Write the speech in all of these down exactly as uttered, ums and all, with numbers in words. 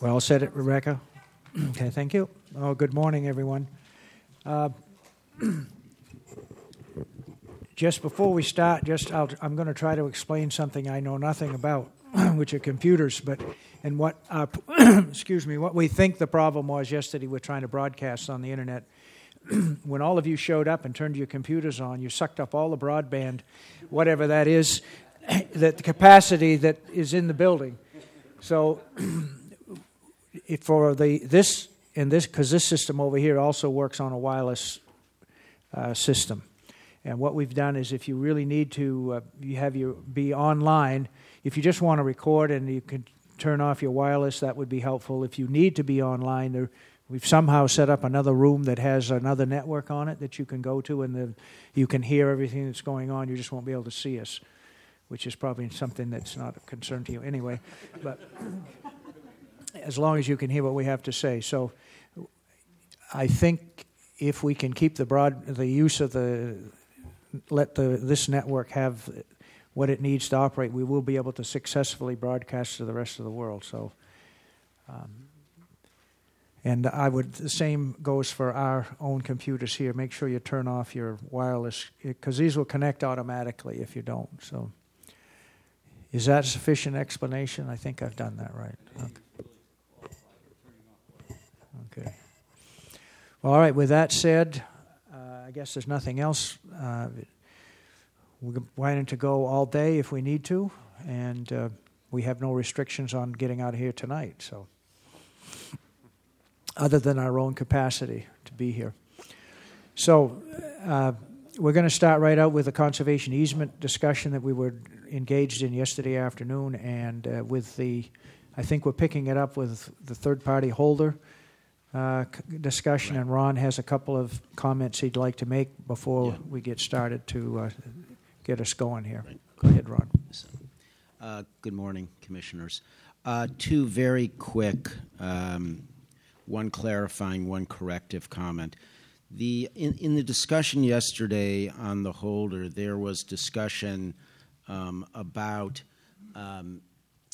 Well said, it, Rebecca. Okay, thank you. Oh, good morning, everyone. Uh, just before we start, just I'll, I'm going to try to explain something I know nothing about, which are computers, but and what our, excuse me, what we think the problem was yesterday. We're trying to broadcast on the internet. When all of you showed up and turned your computers on, you sucked up all the broadband, whatever that is, that the capacity that is in the building. So. It, for the this and this, because this system over here also works on a wireless uh, system, and what we've done is, if you really need to, uh, you have you be online. If you just want to record and you can turn off your wireless, that would be helpful. If you need to be online, there, we've somehow set up another room that has another network on it that you can go to, and the, you can hear everything that's going on. You just won't be able to see us, which is probably something that's not a concern to you anyway, but. As long as you can hear what we have to say. So I think if we can keep the broad, the use of the, let the this network have what it needs to operate, we will be able to successfully broadcast to the rest of the world. So, um, and I would, the same goes for our own computers here. Make sure you turn off your wireless, because these will connect automatically if you don't. So is that a sufficient explanation? I think I've done that right. Okay. Okay. Well, all right, with that said, uh, I guess there's nothing else. Uh, we're planning to go all day if we need to, and uh, we have no restrictions on getting out of here tonight, so other than our own capacity to be here. So uh, we're going to start right out with the conservation easement discussion that we were engaged in yesterday afternoon, and uh, with the, I think we're picking it up with the third-party holder Uh, discussion, and Ron has a couple of comments he'd like to make before yeah. we get started to uh, get us going here. Right. Go ahead, Ron. Uh, good morning, Commissioners. Uh, two very quick, um, one clarifying, one corrective comment. The in, in the discussion yesterday on the holder, there was discussion um, about um,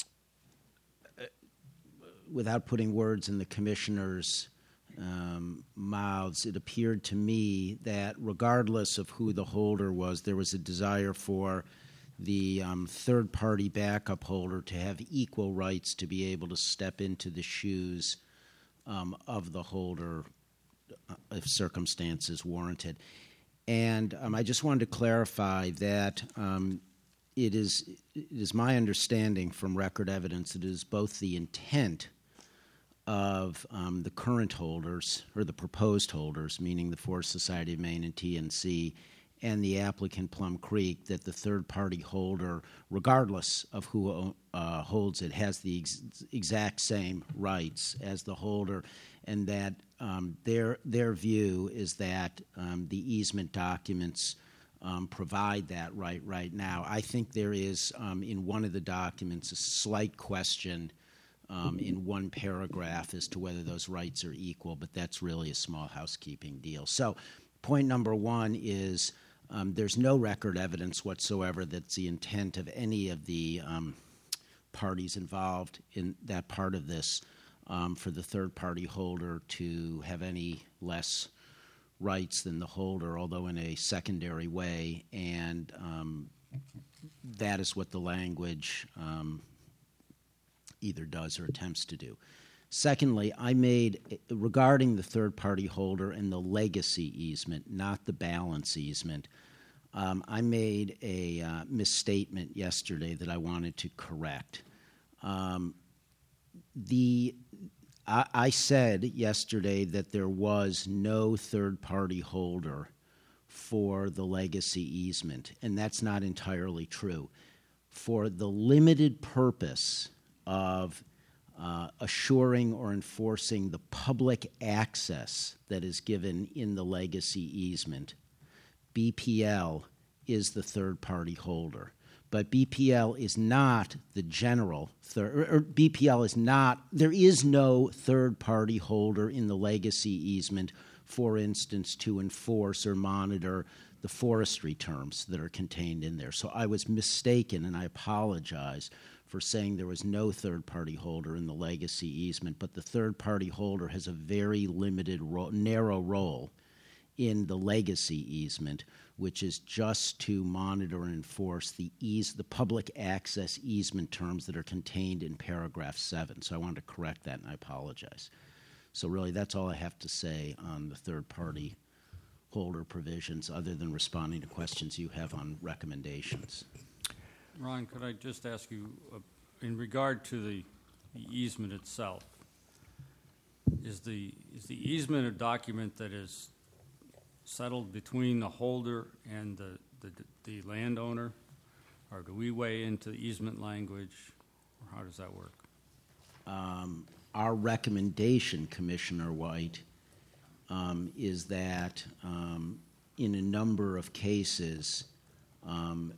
without putting words in the commissioners' um, mouths, it appeared to me that regardless of who the holder was, there was a desire for the um, third-party backup holder to have equal rights to be able to step into the shoes um, of the holder if circumstances warranted. And um, I just wanted to clarify that um, it is, it is my understanding from record evidence that it is both the intent of um, the current holders, or the proposed holders, meaning the Forest Society of Maine and T N C, and the applicant Plum Creek, that the third-party holder, regardless of who uh, holds it, has the ex- exact same rights as the holder, and that um, their their view is that um, the easement documents um, provide that right right now. I think there is, um, in one of the documents, a slight question Um, in one paragraph as to whether those rights are equal, but that's really a small housekeeping deal. So point number one is um, there's no record evidence whatsoever that's the intent of any of the um, parties involved in that part of this um, for the third-party holder to have any less rights than the holder, although in a secondary way, and um, that is what the language um, either does or attempts to do. Secondly, I made, regarding the third-party holder and the legacy easement, not the balance easement, um, I made a uh, misstatement yesterday that I wanted to correct. Um, the I, I said yesterday that there was no third-party holder for the legacy easement, and that's not entirely true. For the limited purpose of uh, assuring or enforcing the public access that is given in the legacy easement, B P L is the third-party holder. But B P L is not the general, thir- or, or B P L is not, there is no third-party holder in the legacy easement, for instance, to enforce or monitor the forestry terms that are contained in there. So I was mistaken, and I apologize for saying there was no third-party holder in the legacy easement, but the third-party holder has a very limited, ro- narrow role in the legacy easement, which is just to monitor and enforce the ease, the public access easement terms that are contained in paragraph seven. So I wanted to correct that, and I apologize. So really, that's all I have to say on the third-party holder provisions, other than responding to questions you have on recommendations. Ron, could I just ask you, uh, in regard to the, the easement itself, is the is the easement a document that is settled between the holder and the, the, the landowner, or do we weigh into the easement language, or how does that work? Um, our recommendation, Commissioner White, um, is that um, in a number of cases, um,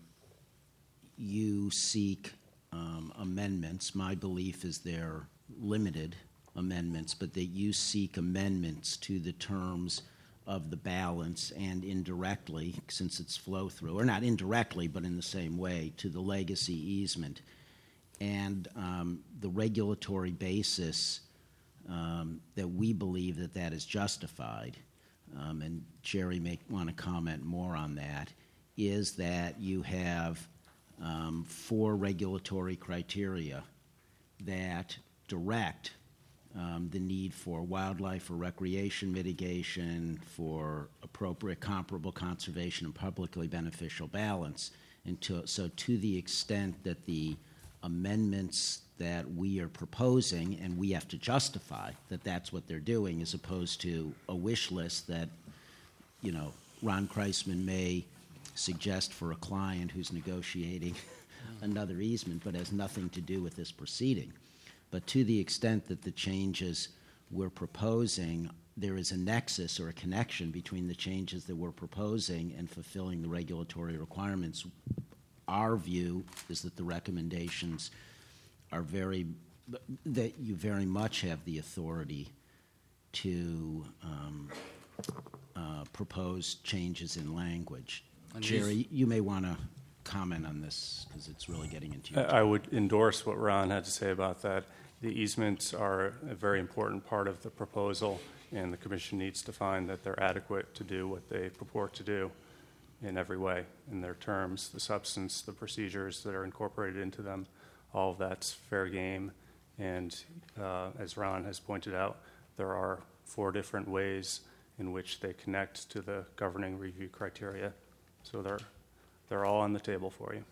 you seek um, amendments. My belief is they're limited amendments, but that you seek amendments to the terms of the balance and indirectly, since it's flow-through, or not indirectly, but in the same way, to the legacy easement. And um, the regulatory basis um, that we believe that that is justified, um, and Jerry may want to comment more on that, is that you have um, four regulatory criteria that direct Um, the need for wildlife or recreation mitigation, for appropriate comparable conservation and publicly beneficial balance. And to, so to the extent that the amendments that we are proposing, and we have to justify that that's what they're doing, as opposed to a wish list that, you know, Ron Kreisman may suggest for a client who's negotiating another easement, but has nothing to do with this proceeding. But to the extent that the changes we're proposing, there is a nexus or a connection between the changes that we're proposing and fulfilling the regulatory requirements. Our view is that the recommendations are very, that you very much have the authority to um, uh, propose changes in language. And Jerry, these- you may want to comment on this because it's really getting into your I I would endorse what Ron had to say about that. The easements are a very important part of the proposal, and the Commission needs to find that they're adequate to do what they purport to do in every way, in their terms, the substance, the procedures that are incorporated into them. All of that's fair game, and uh, as Ron has pointed out, there are four different ways in which they connect to the governing review criteria. So they're They're all on the table for you.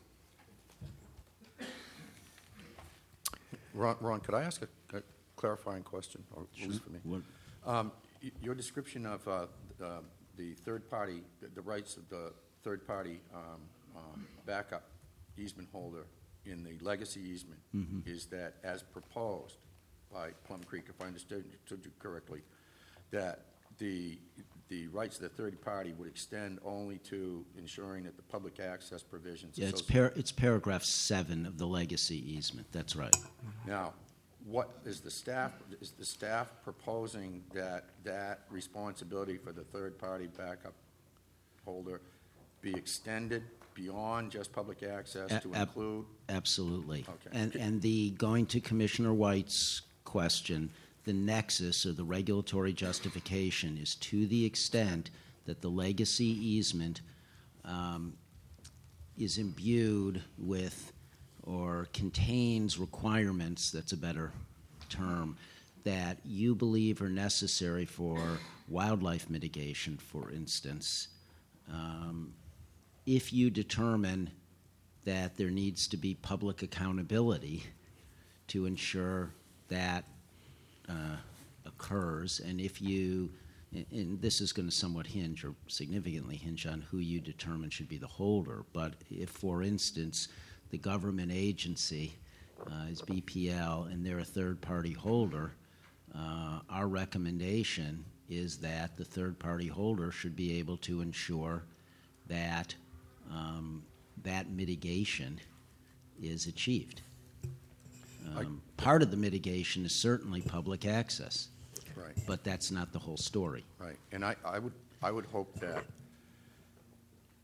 Ron, Ron, could I ask a, a clarifying question, or at least for me? What- Um, y- your description of uh, uh, the third party, the, the rights of the third party um, um, backup easement holder in the legacy easement Mm-hmm. is that, as proposed by Plum Creek, if I understood understood you correctly, that the the rights of the third party would extend only to ensuring that the public access provisions. Yeah, it's, associated- par- it's paragraph seven of the legacy easement. That's right. Now, what is the staff, is the staff proposing that that responsibility for the third-party backup holder be extended beyond just public access A- to ab- include? Absolutely. Okay. And, and the, going to Commissioner White's question, the nexus or the regulatory justification is to the extent that the legacy easement um, is imbued with or contains requirements, that's a better term, that you believe are necessary for wildlife mitigation, for instance. Um, if you determine that there needs to be public accountability to ensure that uh, occurs, and if you, and this is going to somewhat hinge or significantly hinge on who you determine should be the holder, but if, for instance, the government agency uh, is B P L and they're a third-party holder, uh, our recommendation is that the third-party holder should be able to ensure that um, that mitigation is achieved. Um, part of the mitigation is certainly public access, Right, but that's not the whole story. right. And I, I would, I would hope that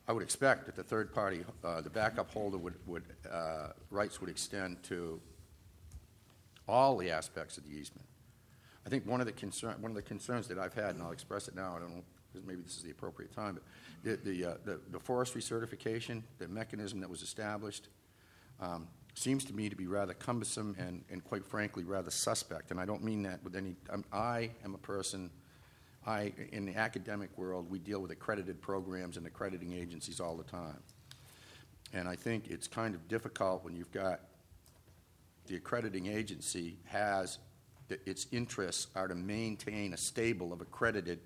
I would expect that the third party, uh, the backup holder would, would uh, rights would extend to all the aspects of the easement. I think one of the concern, one of the concerns that I've had, and I'll express it now, I don't know, because maybe this is the appropriate time, but the, the, uh, the, the forestry certification, the mechanism that was established, um, seems to me to be rather cumbersome and, and quite frankly, rather suspect. And I don't mean that with any, um, I am a person, I, in the academic world, we deal with accredited programs and accrediting agencies all the time. And I think it's kind of difficult when you've got the accrediting agency has, the, its interests are to maintain a stable of accredited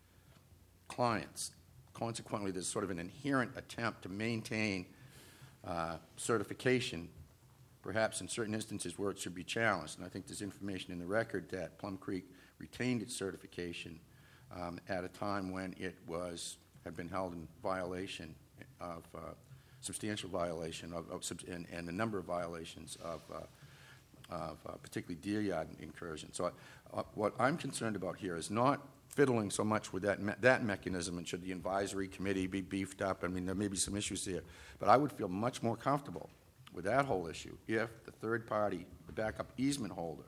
clients. Consequently, there's sort of an inherent attempt to maintain uh, certification, perhaps in certain instances where it should be challenged. And I think there's information in the record that Plum Creek retained its certification um, at a time when it was had been held in violation of uh, substantial violation of, of sub- and, and a number of violations of, uh, of uh, particularly deer yard incursion. So uh, what I'm concerned about here is not fiddling so much with that me- that mechanism, and should the advisory committee be beefed up. I mean, there may be some issues there, but I would feel much more comfortable with that whole issue if the third party, the backup easement holder,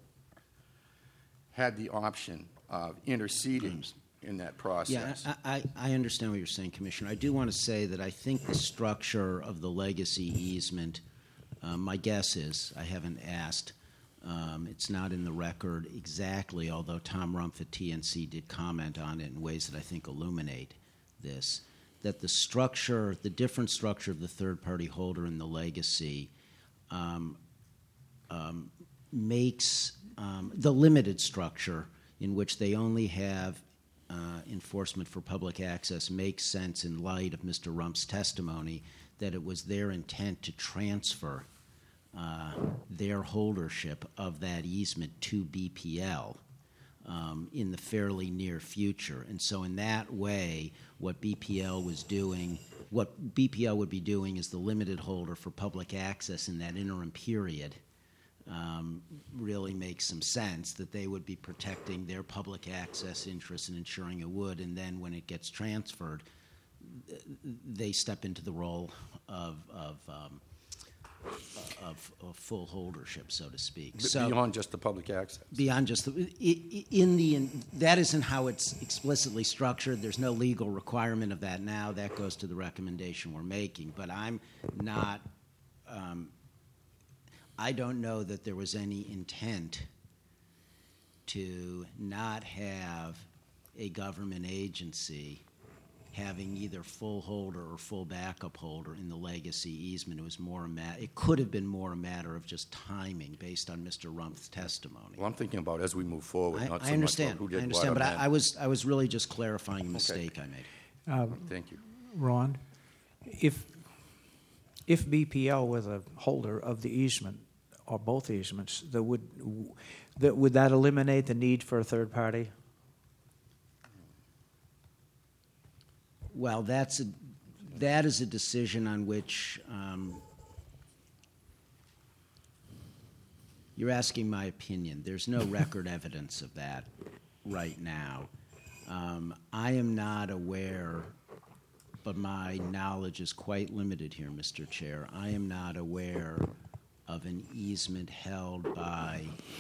had the option of interceding in that process. Yeah, I, I, I understand what you're saying, Commissioner. I do want to say that I think the structure of the legacy easement, um, my guess is, I haven't asked, um, it's not in the record exactly, although Tom Rumpf at T N C did comment on it in ways that I think illuminate this, that the structure, the different structure of the third-party holder in the legacy um, um, makes um, the limited structure in which they only have uh, enforcement for public access makes sense in light of Mister Rumpf's testimony that it was their intent to transfer uh, their holdership of that easement to B P L um, in the fairly near future. And so in that way, what B P L was doing, what B P L would be doing is the limited holder for public access in that interim period um, really makes some sense, that they would be protecting their public access interests and ensuring it would, and then when it gets transferred, they step into the role of, of um, Of, of full holdership, so to speak. B- So beyond just the public access. beyond just the, i- i- in the in, that isn't how it's explicitly structured. There's no legal requirement of that now. That goes to the recommendation we're making. But I'm not. Um, I don't know that there was any intent to not have a government agency having either full holder or full backup holder in the legacy easement. It was more a ma- it could have been more a matter of just timing based on Mister Rumpf's testimony. Well, I'm thinking about as we move forward, I, not so I understand. much about who did I understand, what. but on I, I was I was really just clarifying a Okay. mistake I made. Um, Thank you. Ron, if if B P L were the holder of the easement or both easements, that would that would that eliminate the need for a third party? Well, that's a, that is a decision on which um, you're asking my opinion. There's no record evidence of that right now. Um, I am not aware, but my knowledge is quite limited here, Mister Chair. I am not aware of an easement held by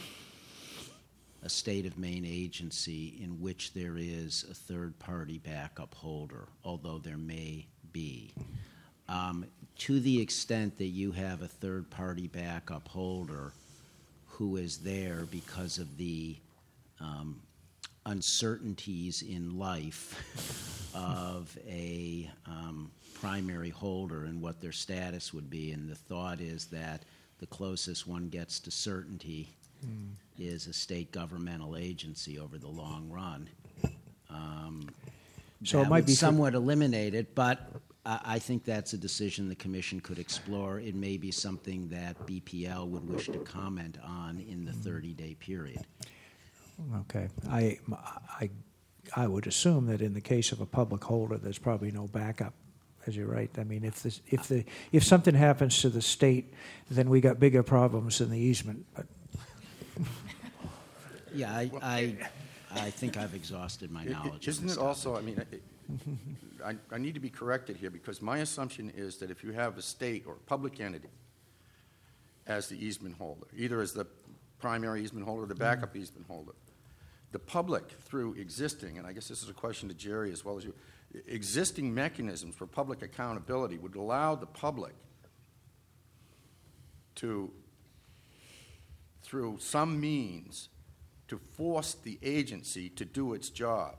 a state of Maine agency in which there is a third-party backup holder, although there may be. Um, to the extent that you have a third-party backup holder who is there because of the um, uncertainties in life of a um, primary holder and what their status would be, and the thought is that the closest one gets to certainty Mm. is a state governmental agency over the long run. Um, So that it might would be for- somewhat eliminate it, but I, I think that's a decision the Commission could explore. It may be something that B P L would wish to comment on in the thirty-day period. Okay, I, I, I would assume that in the case of a public holder, there's probably no backup. As you're right. I mean, if this, if the, if something happens to the state, then we got bigger problems than the easement. But Yeah, I, I, I think I've exhausted my It- it- knowledge. of Isn't this it also, I mean, it- I, I need to be corrected here, because my assumption is that if you have a state or public entity as the easement holder, either as the primary easement holder or the backup easement holder, the public, through existing, and I guess this is a question to Jerry as well as you, existing mechanisms for public accountability would allow the public to, through some means, to force the agency to do its job.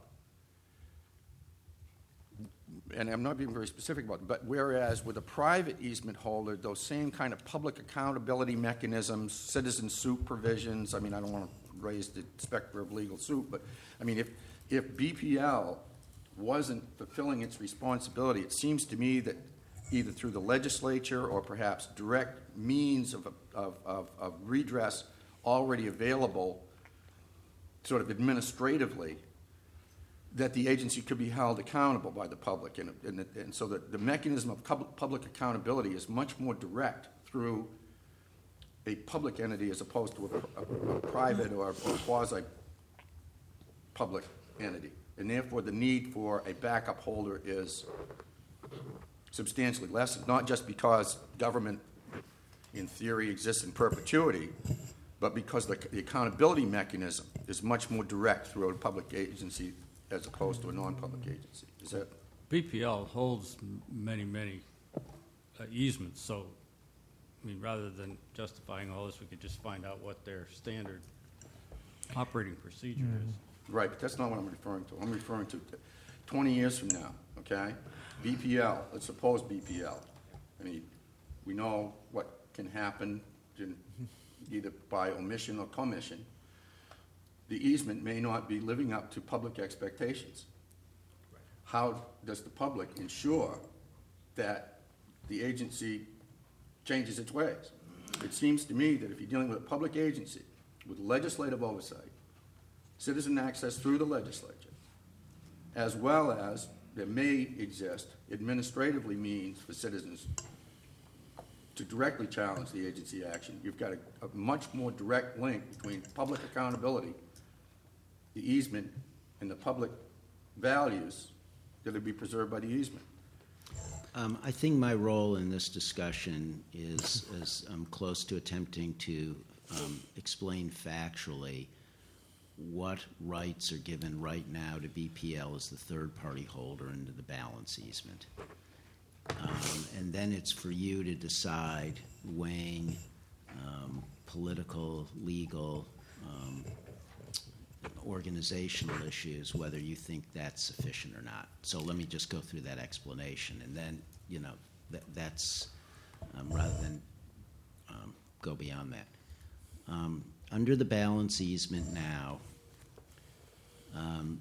And I'm not being very specific about it, but whereas with a private easement holder, those same kind of public accountability mechanisms, citizen suit provisions, I mean, I don't want to raise the specter of legal suit, but, I mean, if, if B P L wasn't fulfilling its responsibility, it seems to me that either through the legislature or perhaps direct means of, of, of, of redress already available, sort of administratively, that the agency could be held accountable by the public. And, and, and so that the mechanism of public, public accountability is much more direct through a public entity as opposed to a, a, a private or, or quasi-public entity. And therefore, the need for a backup holder is substantially lessened, not just because government, in theory, exists in perpetuity, but because the, the accountability mechanism is much more direct through a public agency as opposed to a non-public agency. Is that? B P L holds m- many, many uh, easements, so, I mean, rather than justifying all this, we could just find out what their standard operating procedure is. Right, but that's not what I'm referring to. I'm referring to twenty years from now, okay? B P L, let's suppose B P L. I mean, we know what can happen in, either by omission or commission. The easement may not be living up to public expectations. How does the public ensure that the agency changes its ways? It seems to me that if you're dealing with a public agency with legislative oversight, citizen access through the legislature, as well as there may exist administratively means for citizens to directly challenge the agency action, you've got a, a much more direct link between public accountability, the easement, and the public values that would be preserved by the easement. Um, I think my role in this discussion is, is I'm close to attempting to um, explain factually what rights are given right now to B P L as the third-party holder into the balance easement. Um, and then it's for you to decide, weighing um, political, legal, um, organizational issues, whether you think that's sufficient or not. So let me just go through that explanation, and then, you know, that, that's um, rather than um, go beyond that. Um, under the balance easement now, um,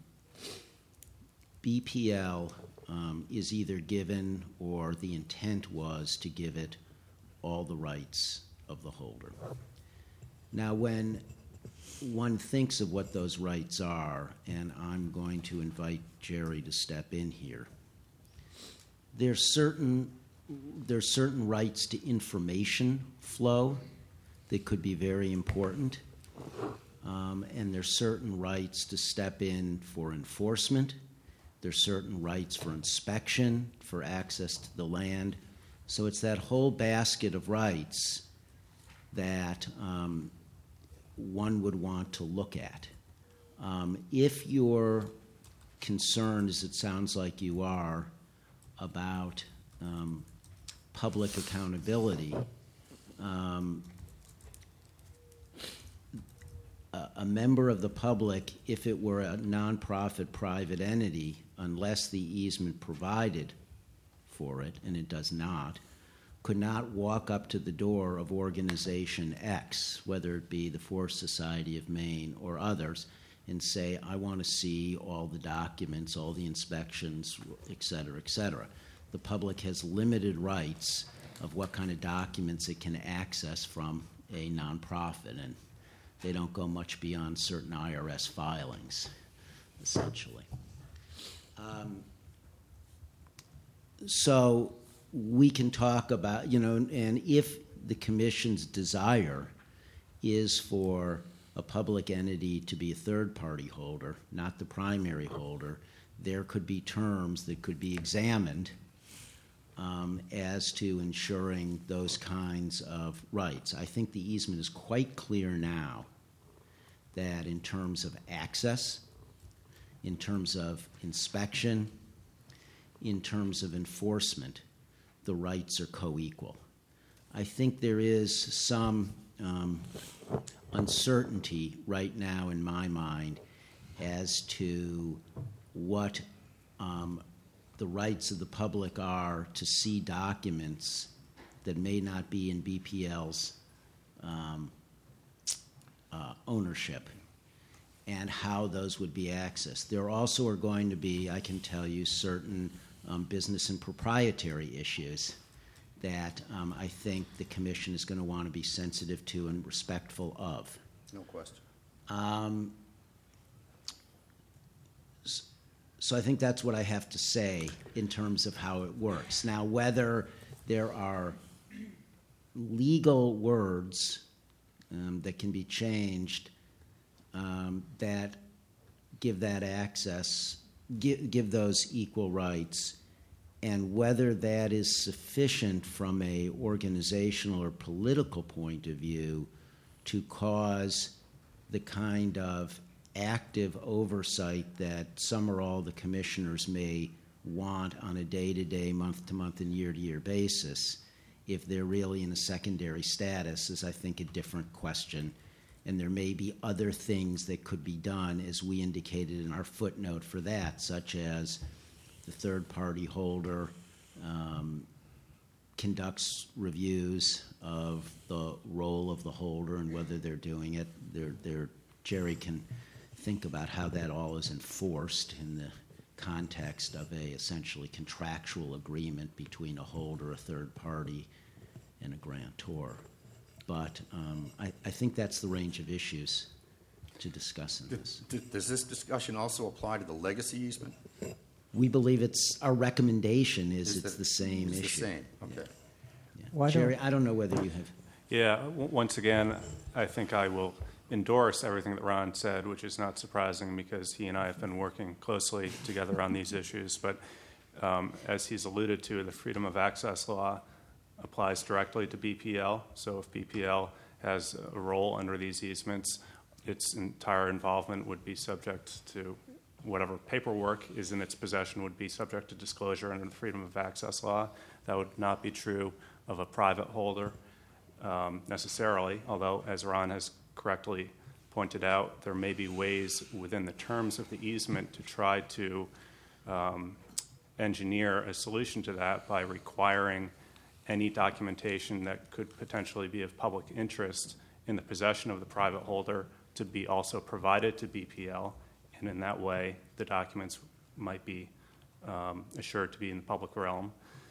B P L um, is either given, or the intent was to give it, all the rights of the holder. Now, when one thinks of what those rights are, and I'm going to invite Jerry to step in here, there's certain there's certain rights to information flow that could be very important, um, and there's certain rights to step in for enforcement. There's certain rights for inspection, for access to the land. So it's that whole basket of rights that um, one would want to look at. Um, if you're concerned, as it sounds like you are, about um, public accountability, um, a, a member of the public, if it were a nonprofit private entity, unless the easement provided for it, and it does not, could not walk up to the door of organization X, whether it be the Forest Society of Maine or others, and say, I want to see all the documents, all the inspections, et cetera, et cetera. The public has limited rights of what kind of documents it can access from a nonprofit, and they don't go much beyond certain I R S filings, essentially. Um, so we can talk about, you know, and if the commission's desire is for a public entity to be a third-party holder, not the primary holder, there could be terms that could be examined um, as to ensuring those kinds of rights. I think the easement is quite clear now that in terms of access, in terms of inspection, in terms of enforcement, the rights are co-equal. I think there is some um, uncertainty right now in my mind as to what um, the rights of the public are to see documents that may not be in B P L's um, uh, ownership and how those would be accessed. There also are going to be, I can tell you, certain um, business and proprietary issues that um, I think the Commission is going to want to be sensitive to and respectful of. No question. Um, so I think that's what I have to say in terms of how it works. Now, whether there are legal words um, that can be changed um, that give that access, give, give those equal rights, and whether that is sufficient from a organizational or political point of view to cause the kind of active oversight that some or all the commissioners may want on a day-to-day, month-to-month, and year-to-year basis, if they're really in a secondary status, is, I think, a different question. And there may be other things that could be done, as we indicated in our footnote for that, such as the third-party holder um, conducts reviews of the role of the holder and whether they're doing it. They're, they're, Jerry can think about how that all is enforced in the context of a essentially contractual agreement between a holder, a third party, and a grantor. But um, I, I think that's the range of issues to discuss in this. Does this discussion also apply to the legacy easement? We believe it's, our recommendation is, Is it's that- the same it's issue. the same, okay. Yeah. Why don't- Jerry, I don't know whether you have. Yeah, w- once again, I think I will endorse everything that Ron said, which is not surprising because he and I have been working closely together on these issues. But um, as he's alluded to, the Freedom of Access Law applies directly to B P L. So if B P L has a role under these easements, its entire involvement would be subject to whatever paperwork is in its possession would be subject to disclosure under the Freedom of Access Law. That would not be true of a private holder um, necessarily, although, as Ron has correctly pointed out, there may be ways within the terms of the easement to try to um, engineer a solution to that by requiring any documentation that could potentially be of public interest in the possession of the private holder to be also provided to B P L, and in that way the documents might be um, assured to be in the public realm.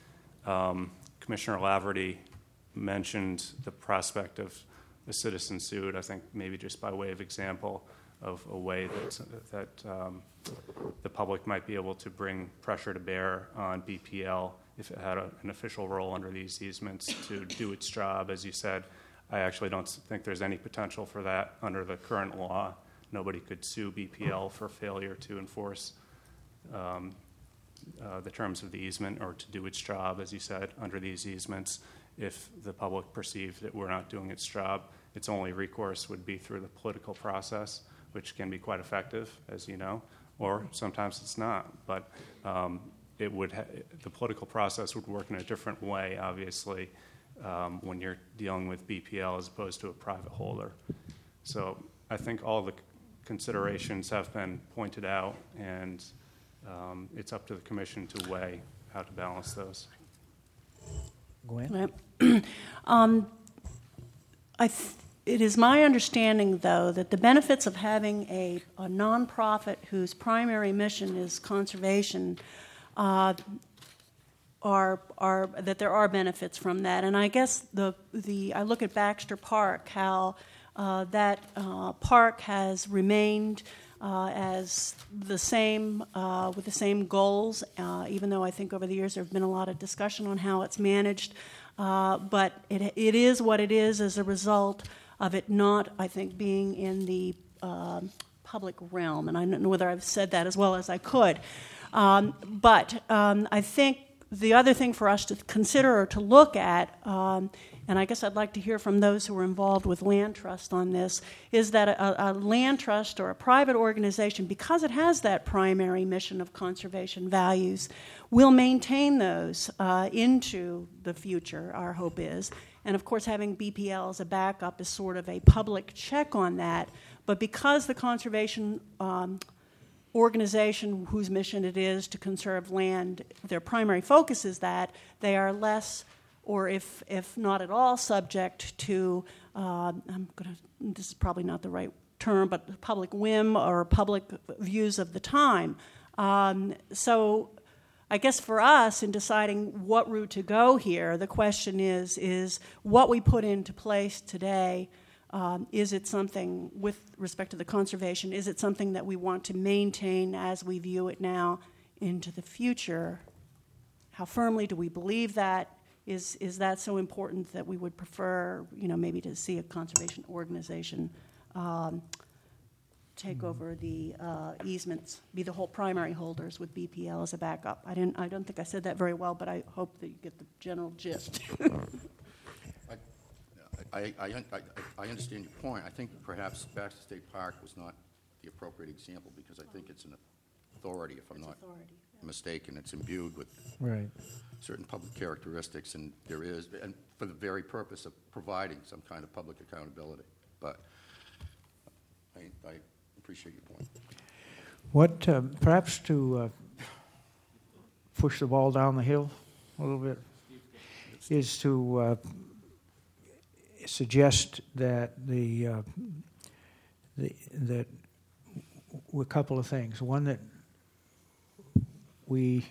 Um, Commissioner Laverty mentioned the prospect of a citizen suit, I think maybe just by way of example of a way that, that um, the public might be able to bring pressure to bear on B P L if it had a, an official role under these easements to do its job. As you said, I actually don't think there's any potential for that under the current law. Nobody could sue B P L for failure to enforce um, uh, the terms of the easement or to do its job, as you said, under these easements. If the public perceived that we're not doing its job, its only recourse would be through the political process, which can be quite effective, as you know, or sometimes it's not. But um, it would ha- the political process would work in a different way, obviously, um, when you're dealing with B P L as opposed to a private holder. So I think all the considerations have been pointed out, and um, it's up to the Commission to weigh how to balance those. Gwen? um, I th- it is my understanding, though, that the benefits of having a, a nonprofit whose primary mission is conservation uh, are are that there are benefits from that. And I guess the the I look at Baxter Park, how uh, that uh, park has remained uh, as the same uh, with the same goals, uh, even though I think over the years there have been a lot of discussion on how it's managed. Uh, but it it is what it is as a result of it not, I think, being in the um public realm. And I don't know whether I've said that as well as I could. Um, but um, I think the other thing for us to consider or to look at, um, and I guess I'd like to hear from those who are involved with land trust on this, is that a, a land trust or a private organization, because it has that primary mission of conservation values, will maintain those uh, into the future, our hope is. And of course, having B P L as a backup is sort of a public check on that. But because the conservation um, organization whose mission it is to conserve land, their primary focus is that, they are less, or if if not at all, subject to, uh, I'm going to, this is probably not the right term, but public whim or public views of the time. Um, so I guess for us, in deciding what route to go here, the question is, is what we put into place today, Um, is it something, with respect to the conservation, is it something that we want to maintain as we view it now into the future? How firmly do we believe that? Is is that so important that we would prefer, you know, maybe to see a conservation organization um, take mm-hmm. over the uh, easements, be the whole primary holders with B P L as a backup? I didn't. I don't think I said that very well, but I hope that you get the general gist. I, I, I, I understand your point. I think perhaps Baxter State Park was not the appropriate example because I think it's an authority, if I'm It's not authority, yeah. mistaken. It's imbued with Right. certain public characteristics, and there is, and for the very purpose of providing some kind of public accountability. But I, I appreciate your point. What, uh, perhaps to uh, push the ball down the hill a little bit, is to uh, suggest that the, uh, the that a couple of things. One, that we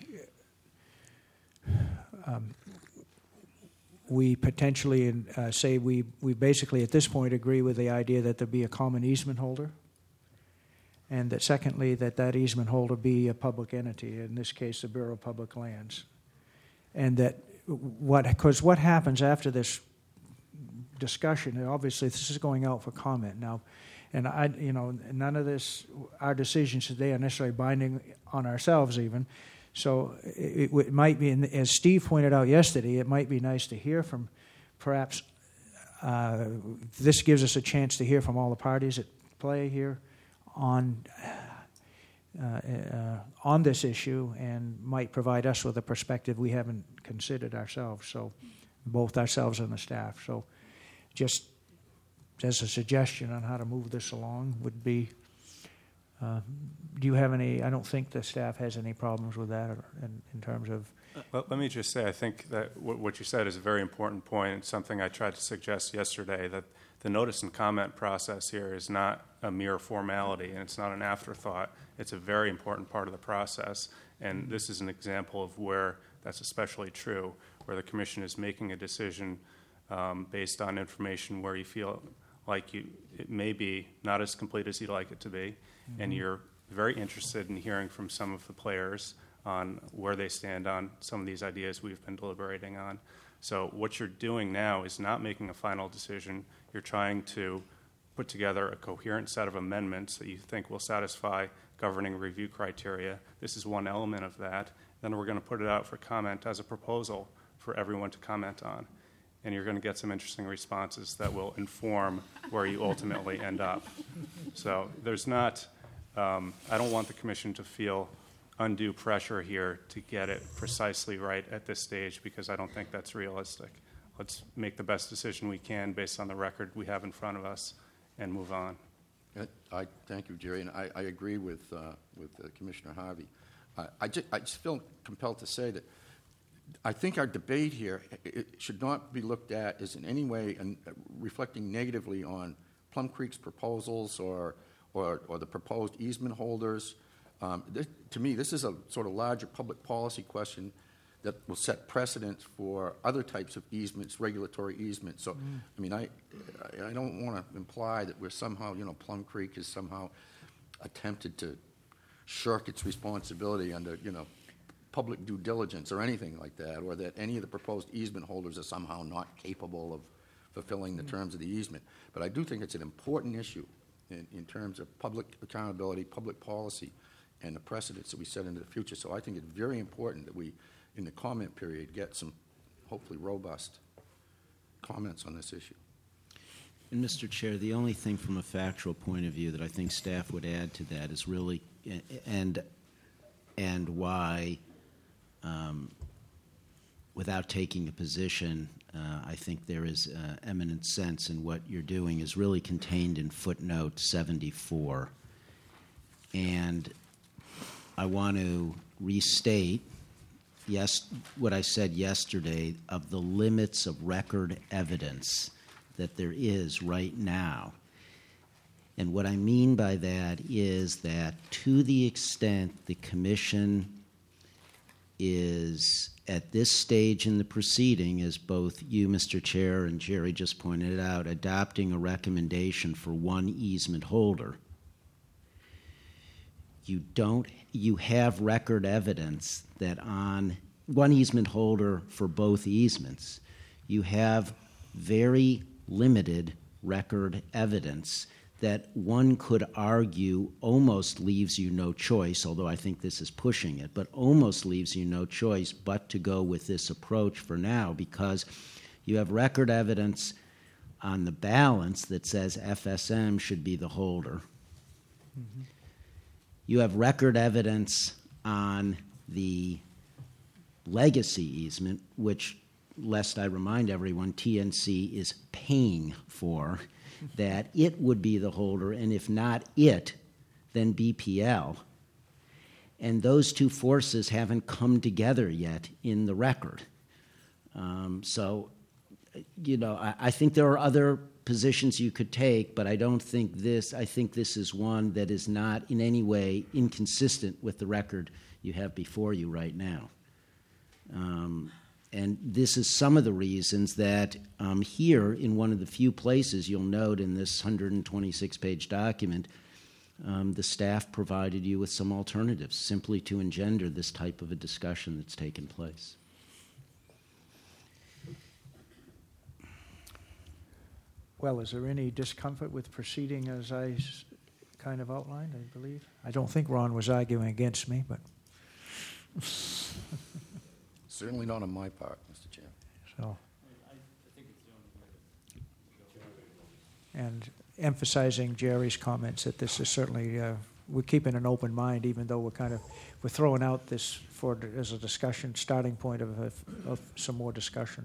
um, we potentially uh, say we we basically at this point agree with the idea that there be a common easement holder, and that secondly that that easement holder be a public entity, in this case the Bureau of Public Lands, and that what because what happens after this discussion, and obviously this is going out for comment now, and I, you know, none of this, our decisions today are necessarily binding on ourselves even, so it, it might be, and as Steve pointed out yesterday, it might be nice to hear from, perhaps, uh, this gives us a chance to hear from all the parties at play here on uh, uh, on this issue, and might provide us with a perspective we haven't considered ourselves, so both ourselves and the staff. So just as a suggestion on how to move this along would be, uh, do you have any, I don't think the staff has any problems with that in, in terms of... Well, let me just say, I think that w- what you said is a very important point. It's something I tried to suggest yesterday, that the notice and comment process here is not a mere formality, and it's not an afterthought. It's a very important part of the process, and this is an example of where that's especially true, where the Commission is making a decision um, based on information where you feel like you, it may be not as complete as you'd like it to be, mm-hmm. and you're very interested in hearing from some of the players on where they stand on some of these ideas we've been deliberating on. So what you're doing now is not making a final decision. You're trying to put together a coherent set of amendments that you think will satisfy governing review criteria. This is one element of that. Then we're going to put it out for comment as a proposal for everyone to comment on. And you're going to get some interesting responses that will inform where you ultimately end up. So there's not, um, I don't want the Commission to feel undue pressure here to get it precisely right at this stage, because I don't think that's realistic. Let's make the best decision we can based on the record we have in front of us and move on. I thank you, Jerry, and I, I agree with uh, with uh, Commissioner Harvey. Uh, I, just, I just feel compelled to say that I think our debate here it should not be looked at as in any way and reflecting negatively on Plum Creek's proposals or or, or the proposed easement holders. Um, this, to me, this is a sort of larger public policy question that will set precedents for other types of easements, regulatory easements. So, mm. I mean, I I don't want to imply that we're somehow, you know, Plum Creek has somehow attempted to shirk its responsibility under, you know, public due diligence or anything like that, or that any of the proposed easement holders are somehow not capable of fulfilling the terms of the easement. But I do think it's an important issue in, in terms of public accountability, public policy, and the precedents that we set into the future. So I think it's very important that we, in the comment period, get some hopefully robust comments on this issue. And Mister Chair, the only thing from a factual point of view that I think staff would add to that is really, and and why, um, without taking a position, uh, I think there is uh, eminent sense in what you're doing is really contained in footnote seventy-four. And I want to restate yes, what I said yesterday of the limits of record evidence that there is right now. And what I mean by that is that to the extent the Commission is at this stage in the proceeding, as both you, Mister Chair, and Jerry just pointed out, adopting a recommendation for one easement holder, you don't, you have record evidence that on one easement holder for both easements, you have very limited record evidence that one could argue almost leaves you no choice, although I think this is pushing it, but almost leaves you no choice but to go with this approach for now, because you have record evidence on the balance that says F S M should be the holder. Mm-hmm. You have record evidence on the legacy easement, which, lest I remind everyone, T N C is paying for, that it would be the holder, and if not it, then B P L. And those two forces haven't come together yet in the record. Um, so, you know, I, I think there are other positions you could take, but I don't think this, I think this is one that is not in any way inconsistent with the record you have before you right now. Um, and this is some of the reasons that um, here, in one of the few places you'll note in this one hundred twenty-six page document, um, the staff provided you with some alternatives simply to engender this type of a discussion that's taken place. Well, is there any discomfort with proceeding as I s- kind of outlined, I believe? I don't think Ron was arguing against me, but Certainly not on my part, Mister Chair. so. And emphasizing Jerry's comments that this is certainly, uh, we're keeping an open mind, even though we're kind of, we're throwing out this for, as a discussion, starting point of, of, of some more discussion.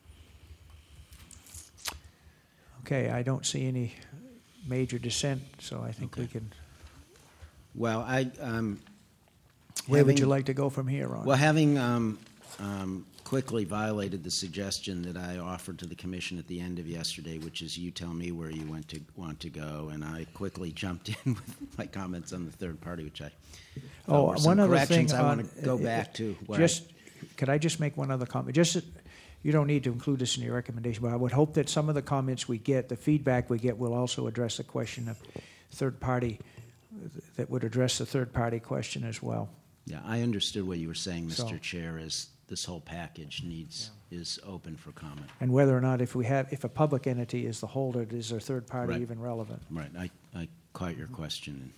Okay, I don't see any major dissent, so I think we Okay. can. Well, I... Um, Where would having- you like to go from here, Ron? Well, having um, um, quickly violated the suggestion that I offered to the Commission at the end of yesterday, which is you tell me where you want to want to go, and I quickly jumped in with my comments on the third party, which I Oh, were some one other corrections thing I on- want to go uh, back to. where Just, could I just make one other comment? Just, that you don't need to include this in your recommendation, but I would hope that some of the comments we get, the feedback we get, will also address the question of third party, that would address the third party question as well. I, yeah, I understood what you were saying, Mister So- Chair, is this whole package needs is open for comment. And whether or not if we have, if a public entity is the holder, is their third party Right. even relevant? Right, I, I caught your question.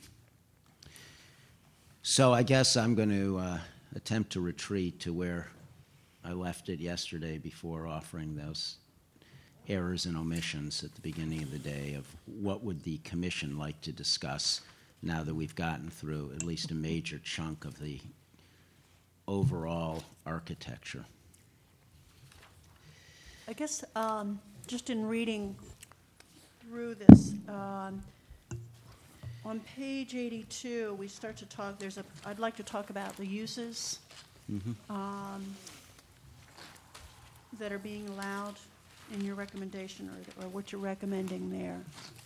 So I guess I'm going to uh, attempt to retreat to where I left it yesterday before offering those errors and omissions at the beginning of the day of what would the Commission like to discuss now that we've gotten through at least a major chunk of the overall architecture. I guess um, just in reading through this, um, on page eighty-two, we start to talk, there's a, I'd like to talk about the uses um, that are being allowed in your recommendation, or, or what you're recommending there.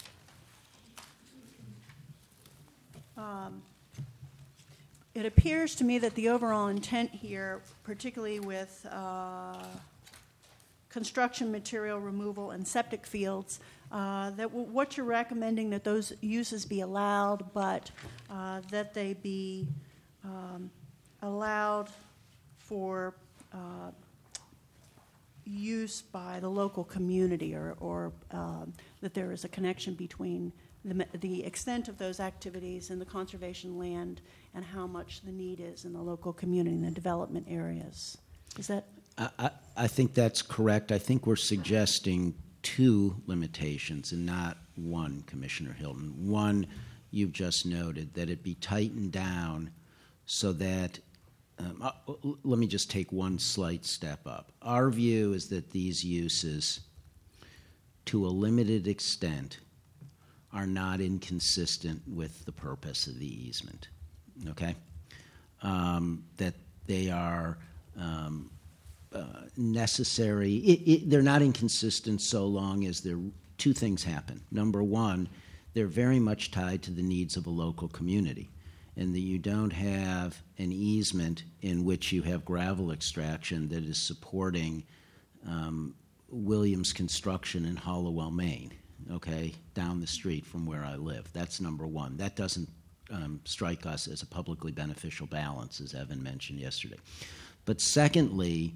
Um, It appears to me that the overall intent here, particularly with uh, construction material removal and septic fields, uh, that w- what you're recommending that those uses be allowed, but uh, that they be um, allowed for uh, use by the local community, or, or um, that there is a connection between the, me- the extent of those activities in the conservation land and how much the need is in the local community, in the development areas. Is that? I, I, I think that's correct. I think we're suggesting two limitations and not one, Commissioner Hilton. One, you've just noted, that it be tightened down so that, um, uh, l- let me just take one slight step up. Our view is that these uses, to a limited extent, are not inconsistent with the purpose of the easement, okay? Um, that they are um, uh, necessary. It, it, they're not inconsistent so long as there two things happen. Number one, they're very much tied to the needs of a local community, and that you don't have an easement in which you have gravel extraction that is supporting um, Williams Construction in Hollowell, Maine, okay, down the street from where I live. That's number one. That doesn't um, strike us as a publicly beneficial balance, as Evan mentioned yesterday. But secondly,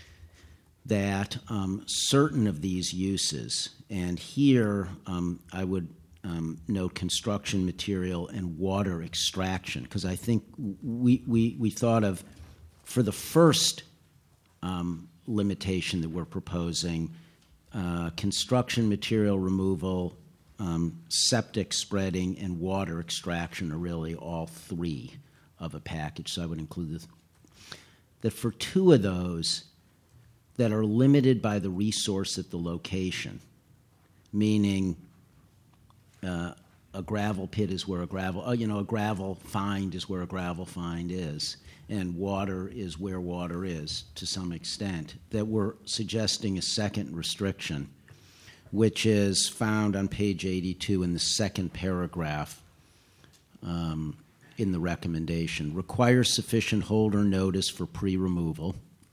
that um, certain of these uses, and here um, I would um, note construction material and water extraction, because I think we, we, we thought of, for the first um, limitation that we're proposing, uh, construction material removal, um, septic spreading, and water extraction are really all three of a package, so I would include this. That for two of those that are limited by the resource at the location, meaning uh, a gravel pit is where a gravel, oh, you know, a gravel find is where a gravel find is, and water is where water is to some extent, that we're suggesting a second restriction, which is found on page eighty-two in the second paragraph um, in the recommendation. Requires sufficient holder notice for pre-removal.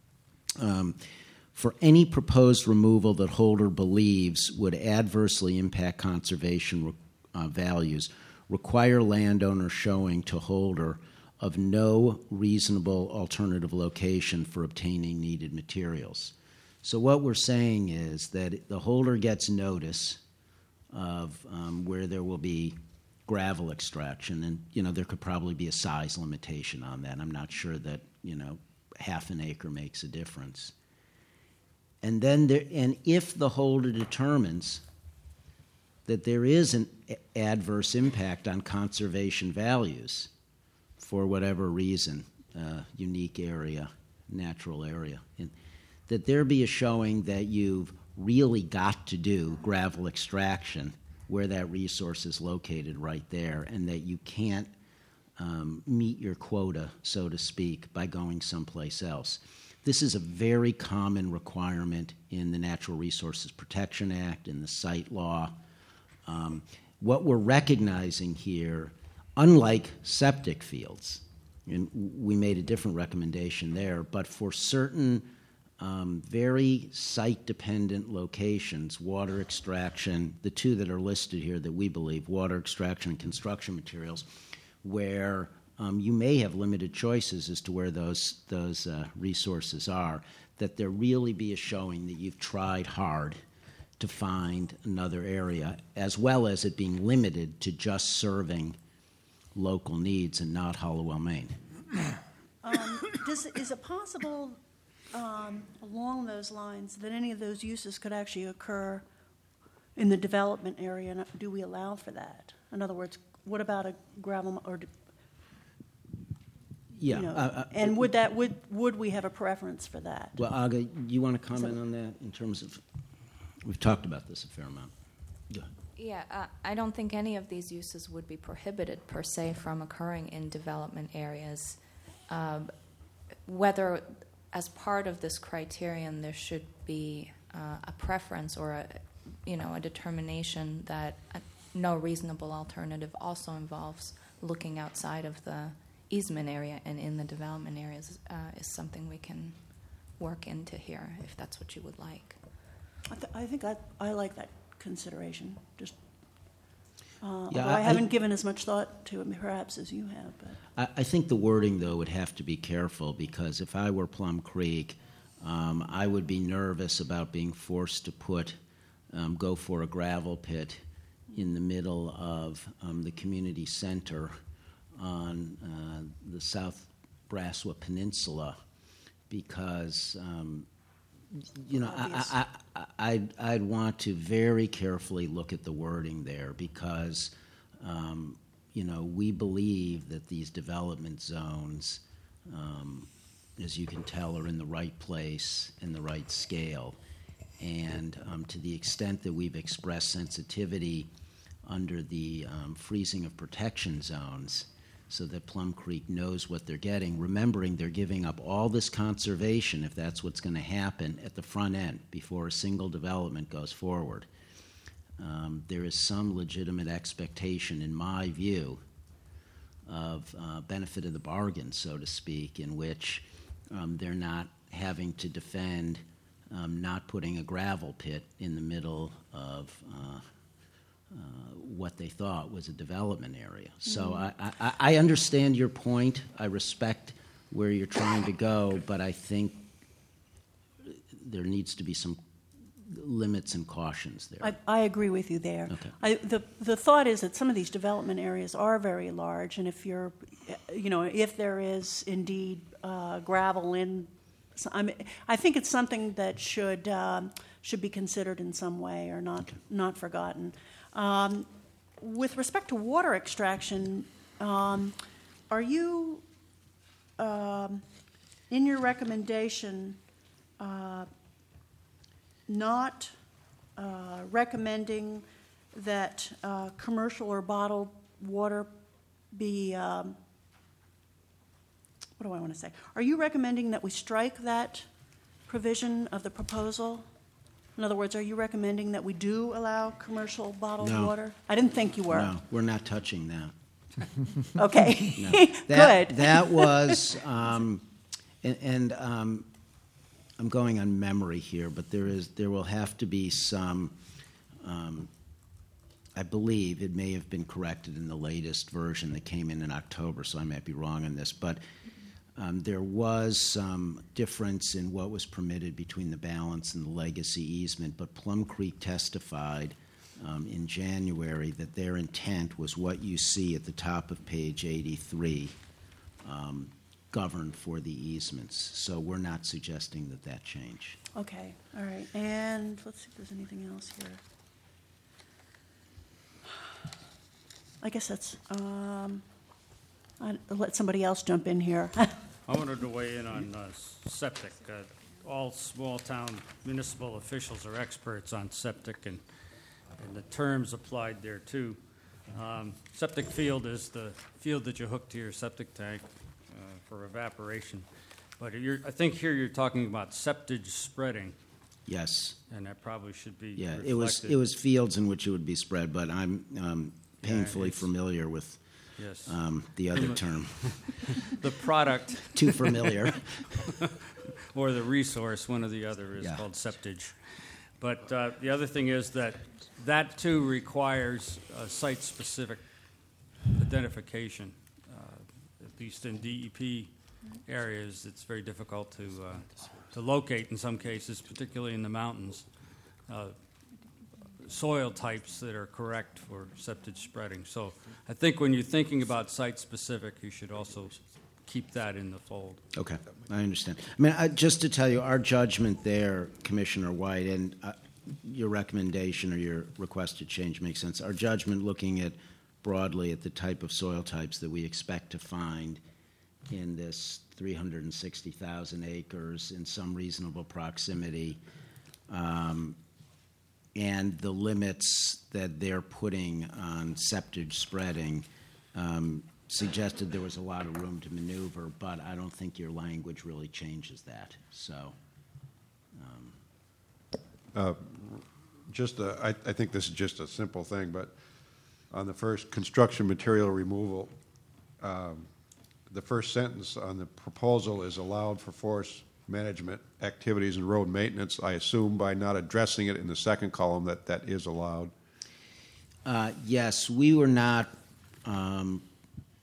Um, for any proposed removal that holder believes would adversely impact conservation uh, values, require landowner showing to holder of no reasonable alternative location for obtaining needed materials. So what we're saying is that the holder gets notice of um, where there will be gravel extraction, and you know there could probably be a size limitation on that. I'm not sure that you know half an acre makes a difference. And then there, and if the holder determines that there is an adverse impact on conservation values for whatever reason, uh, unique area, natural area, and that there be a showing that you've really got to do gravel extraction where that resource is located right there, and that you can't um, meet your quota, so to speak, by going someplace else. This is a very common requirement in the Natural Resources Protection Act, in the site law. Um, what we're recognizing here, unlike septic fields, and we made a different recommendation there, but for certain um, very site-dependent locations, water extraction, the two that are listed here that we believe, water extraction and construction materials, where um, you may have limited choices as to where those, those uh, resources are, that there really be a showing that you've tried hard to find another area, as well as it being limited to just serving local needs and not Hollowell, Maine. Um, does, is it possible um, along those lines that any of those uses could actually occur in the development area, and do we allow for that? In other words, what about a gravel or Yeah. you know, uh, uh, and would that would would we have a preference for that? Well, Aga, you want to comment So- on that in terms of, we've talked about this a fair amount. Go ahead. Yeah, uh, I don't think any of these uses would be prohibited per se from occurring in development areas. Um, whether, as part of this criterion, there should be uh, a preference or a, you know, a determination that a, no reasonable alternative also involves looking outside of the easement area and in the development areas uh, is something we can work into here if that's what you would like. I, th- I think I, I like that consideration. Just uh, Yeah, although I, I- haven't given as much thought to it perhaps as you have. But I, I think the wording, though, would have to be careful, because if I were Plum Creek, Um, I would be nervous about being forced to put, um, go for a gravel pit in the middle of um, the community center on uh, the South Braswell Peninsula, because um, you know I, I, I, I'd, I'd want to very carefully look at the wording there, because um, you know we believe that these development zones, um, as you can tell, are in the right place and the right scale, and um, to the extent that we've expressed sensitivity under the um, freezing of protection zones, so that Plum Creek knows what they're getting, remembering they're giving up all this conservation, if that's what's going to happen, at the front end before a single development goes forward. Um, there is some legitimate expectation, in my view, of uh, benefit of the bargain, so to speak, in which um, they're not having to defend um, not putting a gravel pit in the middle of uh, Uh, what they thought was a development area. So mm. I, I, I understand your point. I respect where you're trying to go, but I think there needs to be some limits and cautions there. I, I agree with you there. Okay. I, the the thought is that some of these development areas are very large, and if you're, you know, if there is indeed uh, gravel in, so I mean, I think it's something that should um, should be considered in some way, or not okay. not forgotten. Um, with respect to water extraction, um, are you, um, in your recommendation, uh, not uh, recommending that uh, commercial or bottled water be, um, what do I want to say? Are you recommending that we strike that provision of the proposal? In other words, are you recommending that we do allow commercial bottled No. water? I didn't think you were. No, we're not touching that. Okay, No. That, good. That was, um, and, and um, I'm going on memory here, but there is there will have to be some. Um, I believe it may have been corrected in the latest version that came in in October, so I might be wrong on this, but. Um, there was some difference in what was permitted between the balance and the legacy easement, but Plum Creek testified um, in January that their intent was what you see at the top of page eighty-three, um, governed for the easements. So we're not suggesting that that change. Okay, all right. And let's see if there's anything else here. I guess that's, um, I'll let somebody else jump in here. I wanted to weigh in on uh, septic. Uh, all small-town municipal officials are experts on septic, and, and the terms applied there, too. Um, septic field is the field that you hook to your septic tank uh, for evaporation. But you're, I think here you're talking about septage spreading, Yes. and that probably should be Yeah, reflected. it was it was fields in which it would be spread, but I'm um, painfully it's- familiar with Yes. um, the other term. The product Too familiar. or the resource, one or the other, is Yeah. called septage. But uh, the other thing is that that, too, requires uh, site-specific identification. Uh, at least in D E P areas, it's very difficult to, uh, to locate in some cases, particularly in the mountains, uh, soil types that are correct for septage spreading. So I think when you're thinking about site-specific, you should also keep that in the fold. Okay, I understand. I mean, I, just to tell you, our judgment there, Commissioner White, and uh, your recommendation or your requested change makes sense. Our judgment, looking at broadly at the type of soil types that we expect to find in this three hundred sixty thousand acres in some reasonable proximity, um, and the limits that they're putting on septage spreading, um, suggested there was a lot of room to maneuver, but I don't think your language really changes that. So, um, Just, a, I, I think this is just a simple thing, but on the first construction material removal, um, the first sentence on the proposal is allowed for forest management activities and road maintenance. I assume by not addressing it in the second column that that is allowed. uh, yes, we were not um,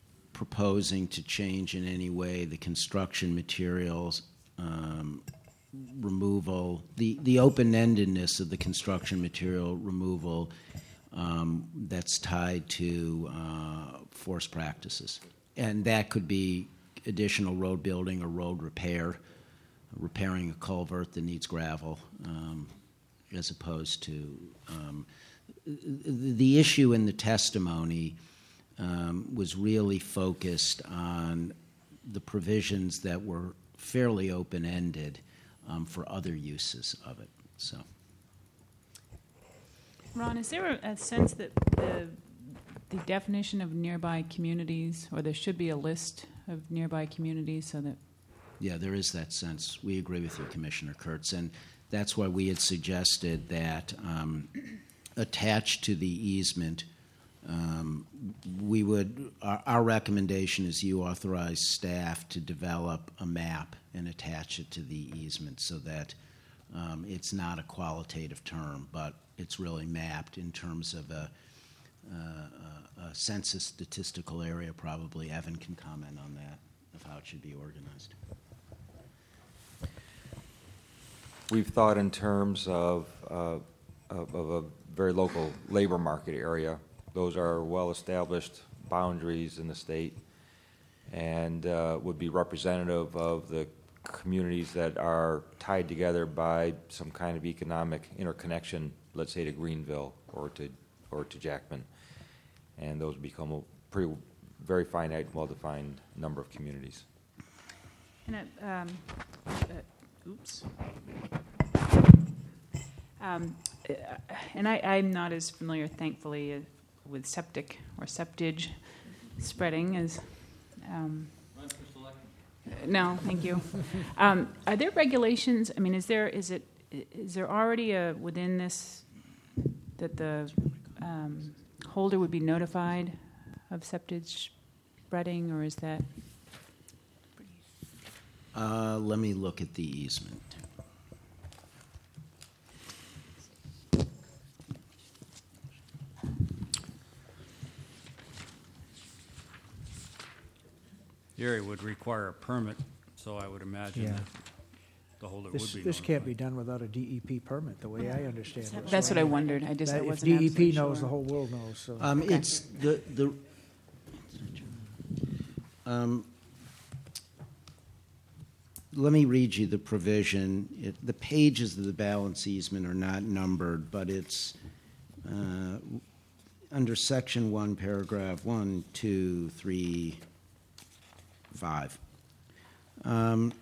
proposing to change in any way the construction materials um, removal, the, the open-endedness of the construction material removal um, that's tied to uh, forced practices. And that could be additional road building or road repair, repairing a culvert that needs gravel, um, as opposed to um, the issue in the testimony um, was really focused on the provisions that were fairly open-ended um, for other uses of it. So, Ron, is there a, a sense that the the definition of nearby communities, or there should be a list of nearby communities, so that? Yeah, there is that sense. We agree with you, Commissioner Kurtz, and that's why we had suggested that um, attached to the easement, um, we would, our, our recommendation is you authorize staff to develop a map and attach it to the easement so that um, it's not a qualitative term, but it's really mapped in terms of a, a, a census statistical area. Probably Evan can comment on that, of how it should be organized. We've thought in terms of, uh, of, of a very local labor market area. Those are well-established boundaries in the state and uh, would be representative of the communities that are tied together by some kind of economic interconnection, let's say to Greenville or to, or to Jackman. And those become a pretty, very finite, well-defined number of communities. And it, um, uh, oops. Um, uh, and I, I'm not as familiar, thankfully, uh, with septic or septage spreading as. Um, no, thank you. Um, are there regulations? I mean, is there is it is there already a within this that the um, holder would be notified of septage spreading, or is that? Uh, let me look at the easement. The area would require a permit, so I would imagine Yeah. that the holder This, would be this can't be notified. done without a D E P permit, the way I understand it. That's So what I wondered. I just I that- If wasn't D E P absolutely knows, sure. the whole world knows, so. Um, Okay. It's the, the, um, let me read you the provision. It, the pages of the balance easement are not numbered, but it's uh, under section one, paragraph one, two, three, five. Um,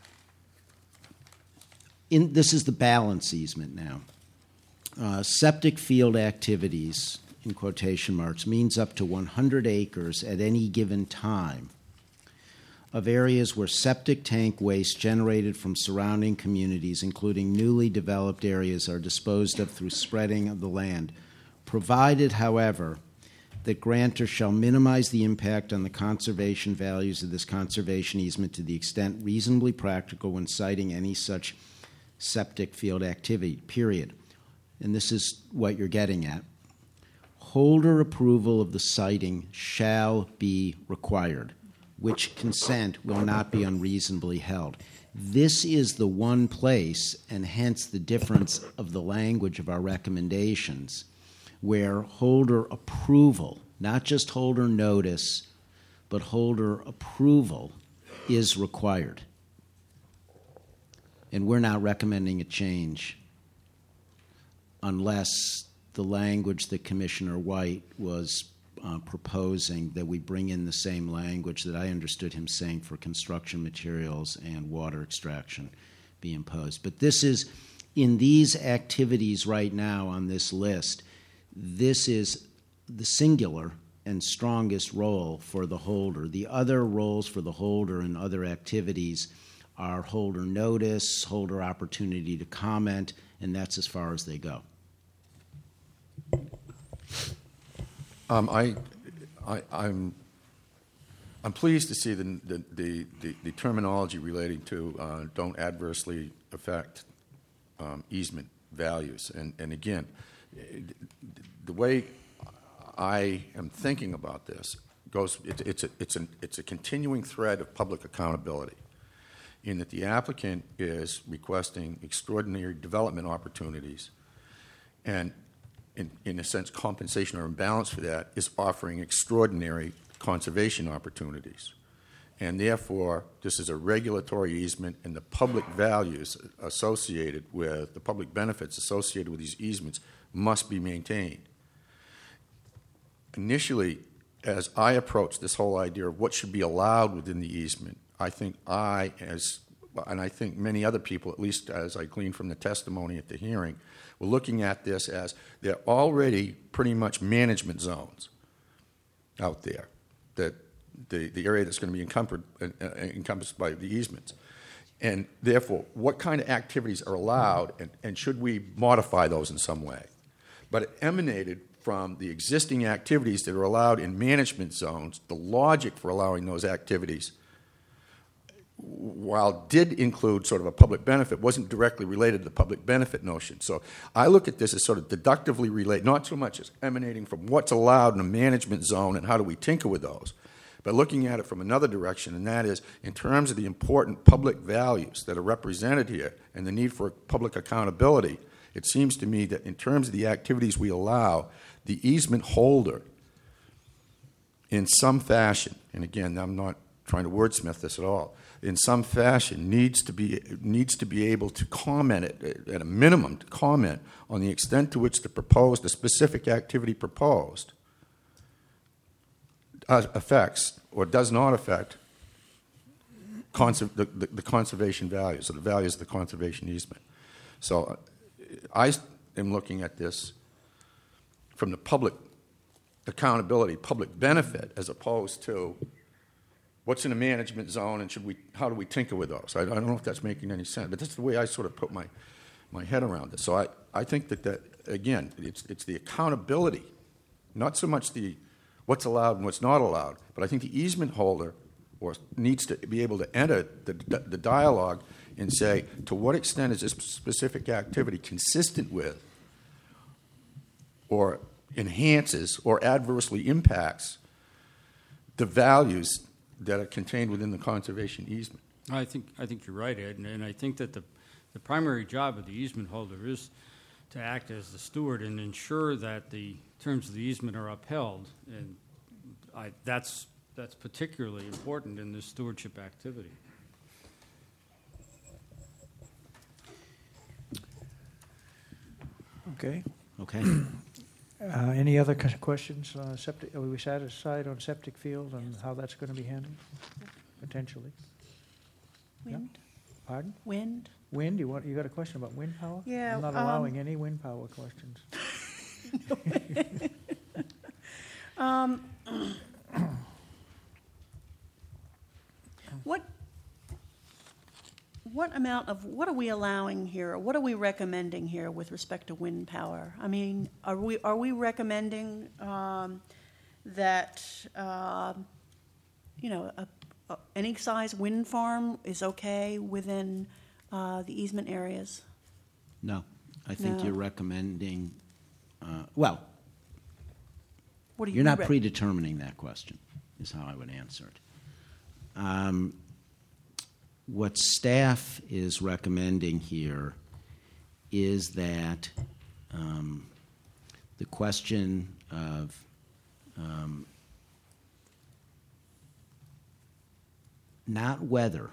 in, this is the balance easement now. Uh, septic field activities, in quotation marks, means up to one hundred acres at any given time of areas where septic tank waste generated from surrounding communities, including newly developed areas, are disposed of through spreading of the land, provided, however, that grantor shall minimize the impact on the conservation values of this conservation easement to the extent reasonably practical when citing any such septic field activity, period. And this is what you're getting at. Holder approval of the siting shall be required, which consent will not be unreasonably held. This is the one place, and hence the difference of the language of our recommendations, where holder approval, not just holder notice, but holder approval is required. And we're not recommending a change unless the language that Commissioner White was uh, proposing, that we bring in the same language that I understood him saying for construction materials and water extraction be imposed. But this is, in these activities right now on this list, this is the singular and strongest role for the holder. The other roles for the holder and other activities are holder notice, holder opportunity to comment, and that's as far as they go. Um, I, I, I'm, I'm pleased to see the, the, the, the, the terminology relating to uh, don't adversely affect um, easement values. And, and again, the way I am thinking about this goes, it, it's, a, it's, an, it's a continuing thread of public accountability. in that the applicant is requesting extraordinary development opportunities, and in, in a sense, compensation or imbalance for that is offering extraordinary conservation opportunities. And therefore, this is a regulatory easement, and the public values associated with, the public benefits associated with these easements must be maintained. Initially, as I approached this whole idea of what should be allowed within the easement, I think I, as, and I think many other people, at least as I gleaned from the testimony at the hearing, were looking at this as they're already pretty much management zones out there, that the, the area that's going to be encumbered, uh, encompassed by the easements. And therefore, what kind of activities are allowed, and, and should we modify those in some way? But it emanated from the existing activities that are allowed in management zones. The logic for allowing those activities, while did include sort of a public benefit, wasn't directly related to the public benefit notion. So I look at this as sort of deductively related, not so much as emanating from what's allowed in a management zone and how do we tinker with those, but looking at it from another direction, and that is in terms of the important public values that are represented here and the need for public accountability. It seems to me that in terms of the activities we allow, the easement holder in some fashion, and again, I'm not trying to wordsmith this at all, in some fashion needs to be needs to be able to comment at, at a minimum to comment on the extent to which the proposed, the specific activity proposed uh, affects or does not affect conser- the, the, the conservation values or the values of the conservation easement. So uh, I am looking at this from the public accountability, public benefit, as opposed to what's in a management zone and should we, how do we tinker with those? I, I don't know if that's making any sense, but that's the way I sort of put my, my head around it. So I, I think that, that, again, it's, it's the accountability, not so much the what's allowed and what's not allowed, but I think the easement holder or needs to be able to enter the, the dialogue and say, to what extent is this specific activity consistent with or enhances or adversely impacts the values that are contained within the conservation easement. I think I think you're right, Ed, and, and I think that the the primary job of the easement holder is to act as the steward and ensure that the terms of the easement are upheld, and I, that's that's particularly important in this stewardship activity. Okay. Okay. Uh, any other c- questions on septic? Are we satisfied on septic field and how that's going to be handled? Potentially. Wind? Pardon? Wind? Wind? You want? You got a question about wind power? Yeah, I'm not um, allowing any wind power questions. Um, what, what amount of, what are we allowing here? What are we recommending here with respect to wind power? I mean, are we, are we recommending um, that, uh, you know, a, a, any size wind farm is okay within uh, the easement areas? No. I think No. you're recommending, uh, well, What do you you're not rec- predetermining that question, is how I would answer it. Um, what staff is recommending here is that um, the question of um, not whether,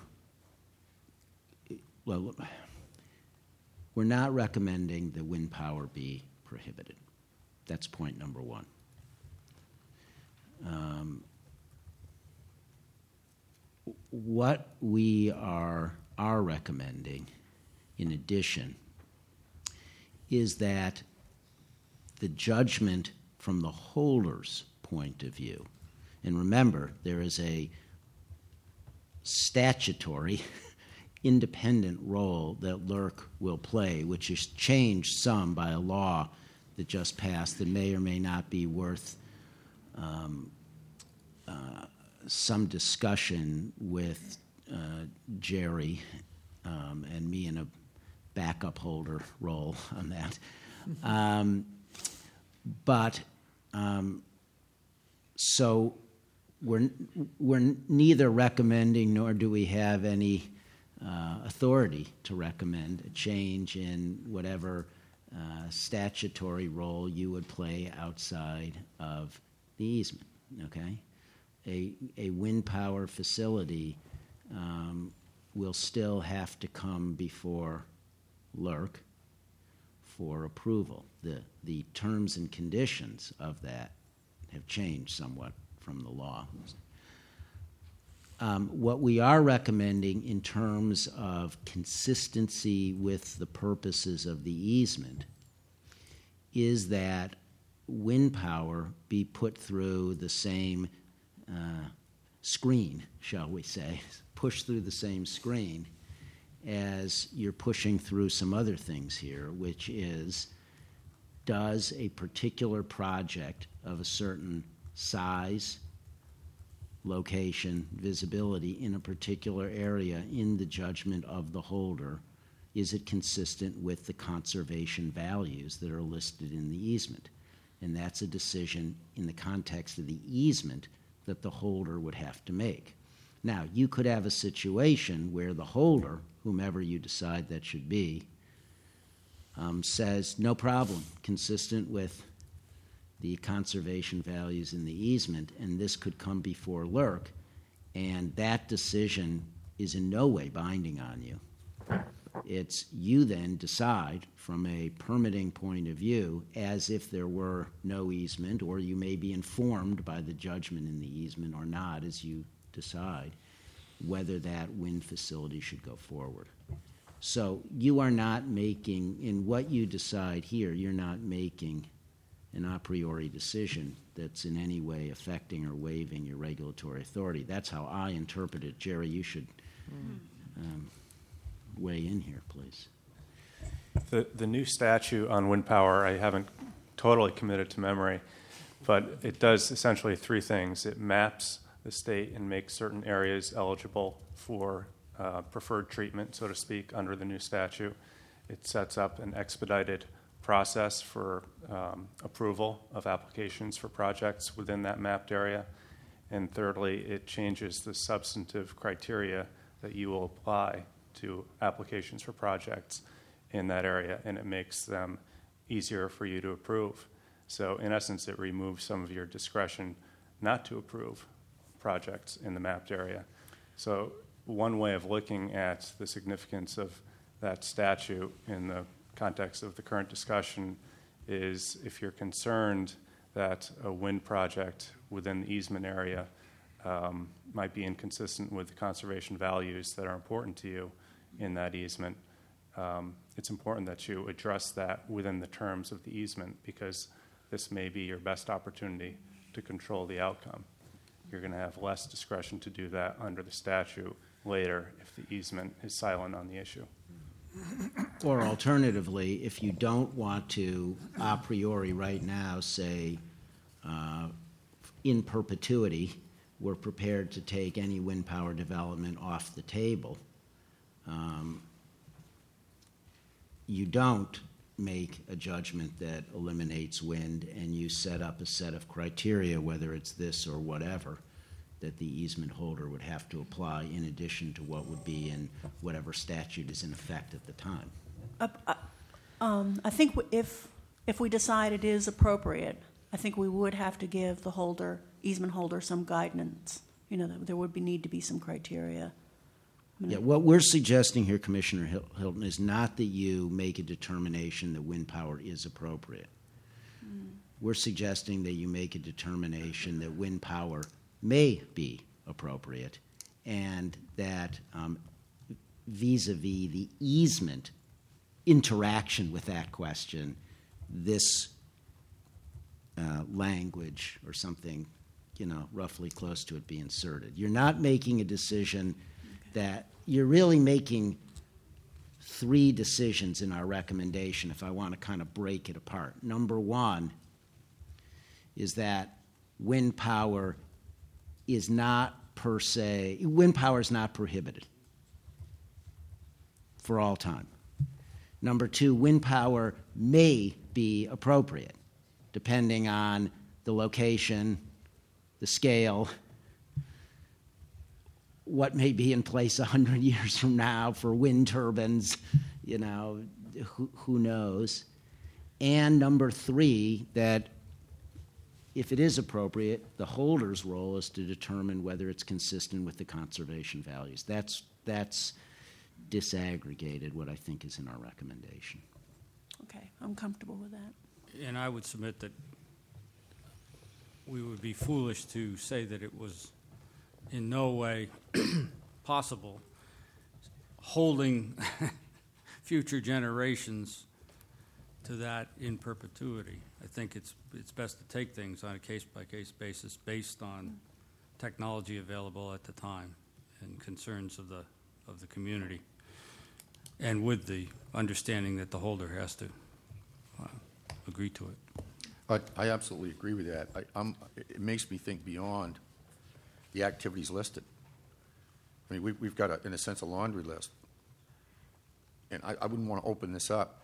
well, we're not recommending that wind power be prohibited. That's point number one. Um, what we are are recommending, in addition, is that the judgment from the holder's point of view, and remember, there is a statutory independent role that L R C will play, which is changed some by a law that just passed that may or may not be worth um, uh, some discussion with uh, Jerry um, and me in a backup holder role on that. Um, but um, so we're we're neither recommending nor do we have any uh, authority to recommend a change in whatever uh, statutory role you would play outside of the easement, okay? A, a wind power facility um, will still have to come before L U R C for approval. The, the terms and conditions of that have changed somewhat from the law. Um, what we are recommending in terms of consistency with the purposes of the easement is that wind power be put through the same uh, screen, shall we say, push through the same screen as you're pushing through some other things here, which is, does a particular project of a certain size, location, visibility in a particular area in the judgment of the holder, is it consistent with the conservation values that are listed in the easement? And that's a decision in the context of the easement that the holder would have to make. Now, you could have a situation where the holder, whomever you decide that should be, um, says, no problem, consistent with the conservation values in the easement, and this could come before L U R C, and that decision is in no way binding on you. It's you then decide from a permitting point of view as if there were no easement, or you may be informed by the judgment in the easement or not as you decide whether that wind facility should go forward. So you are not making, in what you decide here, you're not making an a priori decision that's in any way affecting or waiving your regulatory authority. That's how I interpret it. Jerry, you should um, weigh in here, please. The, the new statute on wind power, I haven't totally committed to memory, but it does essentially three things. It maps the state and makes certain areas eligible for uh, preferred treatment, so to speak, under the new statute. It sets up an expedited process for um, approval of applications for projects within that mapped area. And thirdly, it changes the substantive criteria that you will apply to applications for projects in that area, and it makes them easier for you to approve. So in essence, it removes some of your discretion not to approve projects in the mapped area. So one way of looking at the significance of that statute in the context of the current discussion is if you're concerned that a wind project within the easement area um, might be inconsistent with the conservation values that are important to you in that easement, um, it's important that you address that within the terms of the easement, because this may be your best opportunity to control the outcome. You're going to have less discretion to do that under the statute later if the easement is silent on the issue. Or alternatively, if you don't want to a priori right now say uh, in perpetuity we're prepared to take any wind power development off the table, um, you don't make a judgment that eliminates wind and you set up a set of criteria, whether it's this or whatever, that the easement holder would have to apply in addition to what would be in whatever statute is in effect at the time. Uh, uh, um, I think w- if if we decide it is appropriate, I think we would have to give the holder, easement holder, some guidance. You know, there would be need to be some criteria. I mean, Yeah, what we're suggesting here, Commissioner Hil- Hilton, is not that you make a determination that wind power is appropriate. Mm. We're suggesting that you make a determination that wind power may be appropriate, and that um, vis-a-vis the easement interaction with that question, this uh, language or something, you know, roughly close to it be inserted. You're not making a decision that you're really making three decisions in our recommendation if I want to kind of break it apart. Number one is that wind power is not per se, wind power is not prohibited for all time. Number two, wind power may be appropriate depending on the location, the scale, what may be in place a hundred years from now for wind turbines, you know, who, who knows? And number three, that if it is appropriate, the holder's role is to determine whether it's consistent with the conservation values. That's, that's disaggregated what I think is in our recommendation. Okay, I'm comfortable with that. And I would submit that we would be foolish to say that it was in no way possible holding future generations to that in perpetuity. I think it's it's best to take things on a case-by-case basis based on technology available at the time and concerns of the of the community, and with the understanding that the holder has to uh, agree to it. I, I absolutely agree with that. I, I'm, it makes me think beyond the activities listed. I mean, we, we've got, a, in a sense, a laundry list. And I, I wouldn't want to open this up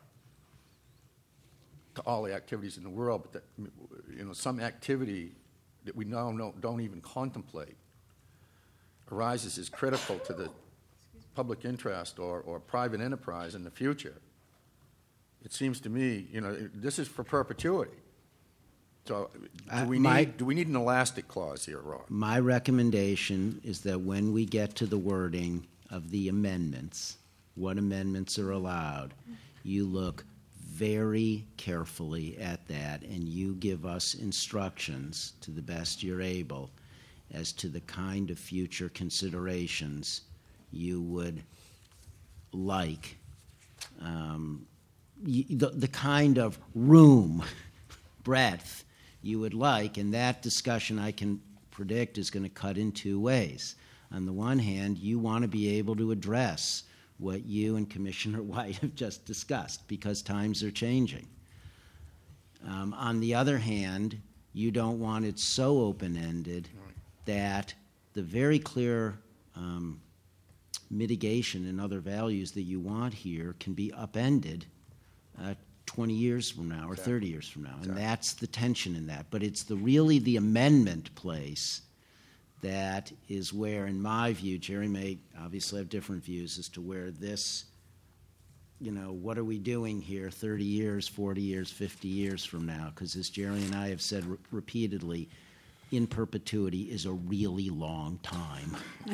to all the activities in the world, but that, you know, some activity that we now don't, don't even contemplate arises as critical to the public interest or, or private enterprise in the future. It seems to me, you know, this is for perpetuity. So do Uh, we my- need do we need an elastic clause here, Ron? My recommendation is that when we get to the wording of the amendments, what amendments are allowed, you look very carefully at that and you give us instructions to the best you're able as to the kind of future considerations you would like, um, y- the, the kind of room, breadth you would like, and that discussion I can predict is going to cut in two ways. On the one hand, you want to be able to address what you and Commissioner White have just discussed because times are changing. Um, on the other hand, you don't want it so open-ended that the very clear um, mitigation and other values that you want here can be upended uh, twenty years from now or Exactly. thirty years from now. And Exactly. that's the tension in that. But it's the really the amendment place that is where, in my view, Jerry may obviously have different views as to where this, you know, what are we doing here thirty years, forty years, fifty years from now? Because as Jerry and I have said re- repeatedly, in perpetuity is a really long time.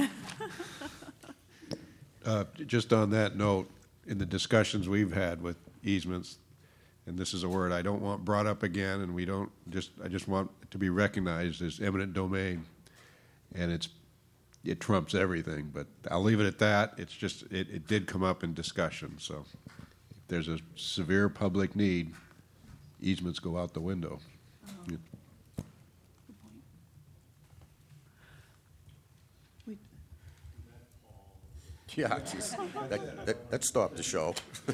Uh, Just on that note, in the discussions we've had with easements, and this is a word I don't want brought up again, and we don't, just, I just want it to be recognized as eminent domain, and it's, it trumps everything, but I'll leave it at that. It's just, it, it did come up in discussion, so if there's a severe public need, easements go out the window. Yeah. We- Yeah, geez, that, that, that stopped the show.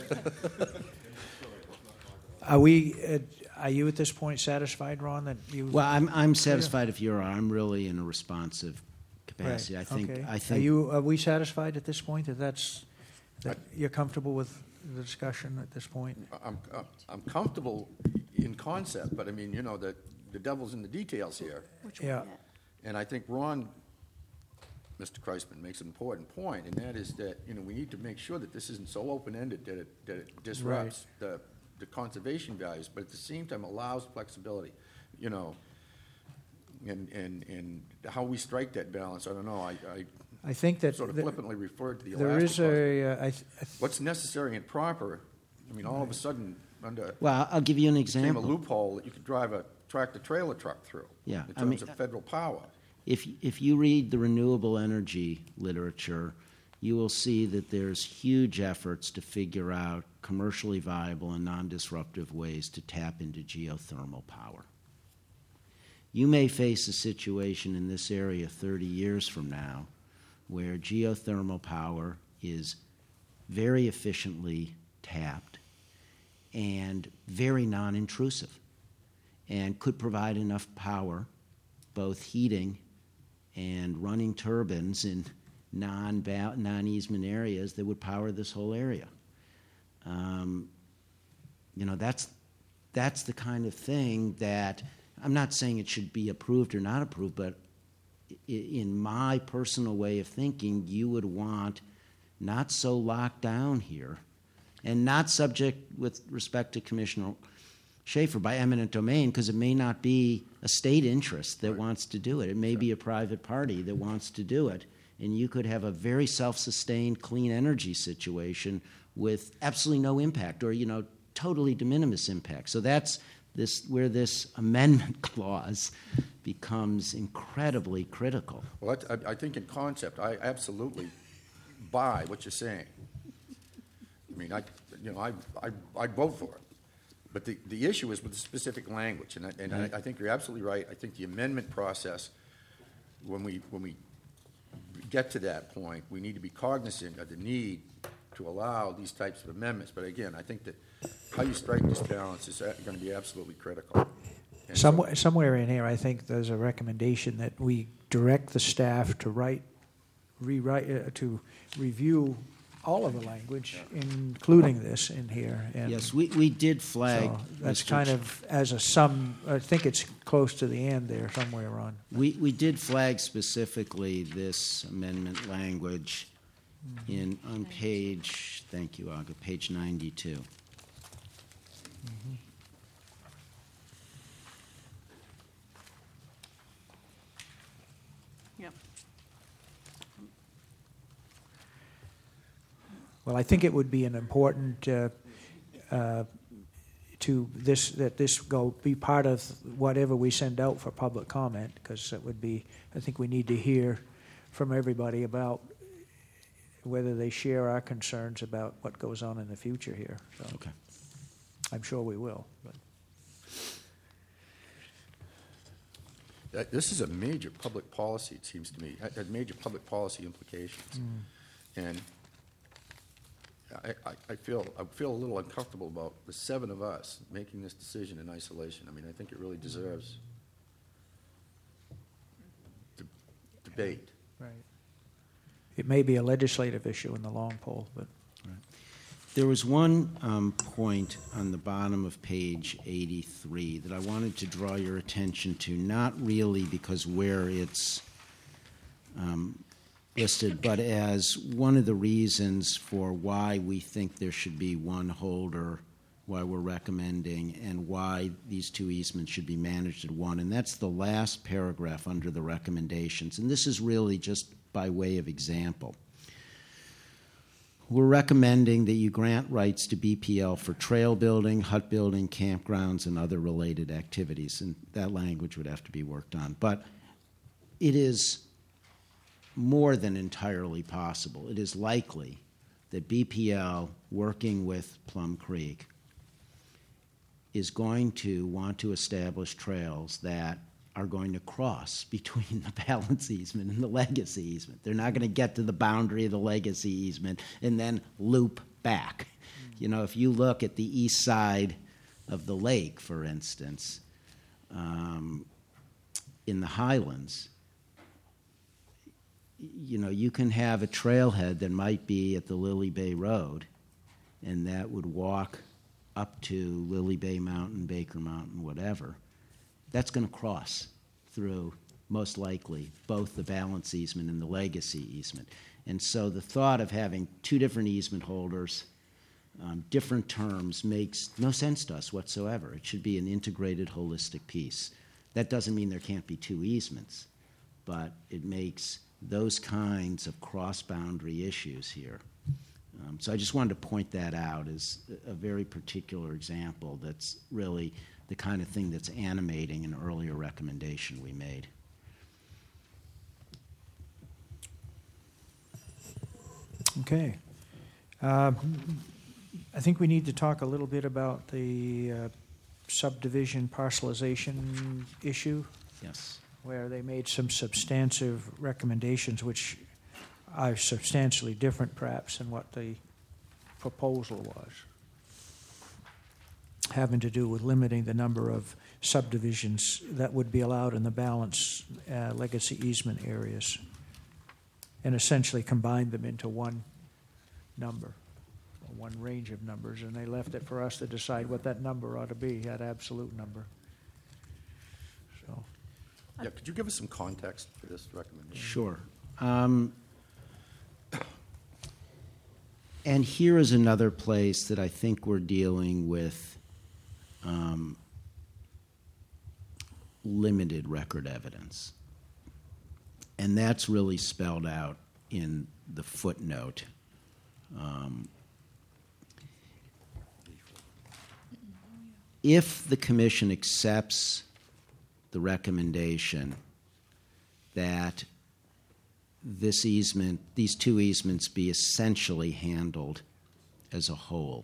Are we, uh, are you at this point satisfied, Ron, that you? Well, I'm, I'm satisfied if you are. I'm really in a responsive capacity. Right, I think, okay. I Are think. you, are we satisfied at this point that that's, that you're comfortable with the discussion at this point? I'm, I'm comfortable in concept, but I mean, you know, the, the devil's in the details here. Which one Yeah. yet? And I think Ron, Mister Kreisman, makes an important point, and that is that, you know, we need to make sure that this isn't so open-ended that it, that it disrupts the, the conservation values, but at the same time allows flexibility, you know. And, and, and how we strike that balance, I don't know, I, I I think that. sort of that flippantly referred to the There elastic is clause. a, uh, I th- I th- What's necessary and proper, I mean, all of a sudden, under Well, I'll give you an became a example. loophole that you could drive a tractor-trailer truck through. Yeah, In I mean- terms of federal power. If, if you read the renewable energy literature, you will see that there's huge efforts to figure out commercially viable and non-disruptive ways to tap into geothermal power. You may face a situation in this area thirty years from now where geothermal power is very efficiently tapped and very non-intrusive and could provide enough power, both heating and running turbines in non non-easement areas that would power this whole area. Um, you know, that's that's the kind of thing that I'm not saying it should be approved or not approved, but i- in my personal way of thinking, you would want not so locked down here, and not subject, with respect to Commissioner Schaefer, by eminent domain, because it may not be a state interest that wants to do it. It may be a private party that wants to do it, and you could have a very self-sustained clean energy situation with absolutely no impact, or, you know, totally de minimis impact. So that's this where this amendment clause becomes incredibly critical. Well, I, I think in concept, I absolutely buy what you're saying. I mean, I, you know, I, I, I'd vote for it. But the, the issue is with the specific language, and, I, and I, I think you're absolutely right. I think the amendment process, when we, when we get to that point, we need to be cognizant of the need to allow these types of amendments. But again, I think that how you strike this balance is going to be absolutely critical. And so- Somewhere, somewhere in here, I think there's a recommendation that we direct the staff to write, rewrite, uh, to review all of the language, including this in here. And Yes, we, we did flag. so that's Mister kind Ch- of as a sum. I think it's close to the end there, somewhere on. We, we did flag specifically this amendment language in, on page, thank you, Aga, page ninety-two. Yep. Well, I think it would be an important uh, uh, to this that this go be part of whatever we send out for public comment, because it would be. I think we need to hear from everybody about whether they share our concerns about what goes on in the future here. So Okay. I'm sure we will. But. That- This is a major public policy, it seems to me, had had major public policy implications. And I, I, I feel, I feel a little uncomfortable about the seven of us making this decision in isolation. I mean, I think it really deserves de- debate. Right. It may be a legislative issue in the long poll, but There was one um, point on the bottom of page eighty-three that I wanted to draw your attention to, not really because where it's um, listed, but as one of the reasons for why we think there should be one holder, why we're recommending, and why these two easements should be managed at one. And that's the last paragraph under the recommendations. And this is really just by way of example. We're recommending that you grant rights to B P L for trail building, hut building, campgrounds, and other related activities. And that language would have to be worked on. But it is more than entirely possible. It is likely that B P L, working with Plum Creek, is going to want to establish trails that are going to cross between the balance easement and the legacy easement. They're not going to get to the boundary of the legacy easement and then loop back. You know, if you look at the east side of the lake, for instance, um, in the Highlands, you know, you can have a trailhead that might be at the Lily Bay Road, and that would walk up to Lily Bay Mountain, Baker Mountain, whatever. That's going to cross through, most likely, both the balance easement and the legacy easement. And so the thought of having two different easement holders, um, different terms, makes no sense to us whatsoever. It should be an integrated, holistic piece. That doesn't mean there can't be two easements, but it makes those kinds of cross-boundary issues here. Um, so I just wanted to point that out as a very particular example that's really the kind of thing that's animating an earlier recommendation we made. okay. Um, I think we need to talk a little bit about the uh, subdivision parcelization issue, Yes. where they made some substantive recommendations, which are substantially different, perhaps, than what the proposal was, having to do with limiting the number of subdivisions that would be allowed in the balance uh, legacy easement areas, and essentially combined them into one number, or one range of numbers, and they left it for us to decide what that number ought to be, that absolute number. So, Yeah, could you give us some context for this recommendation? Sure. Um, and here is another place that I think we're dealing with um, limited record evidence. And that's really spelled out in the footnote. Um, if the commission accepts the recommendation that this easement, these two easements be essentially handled as a whole,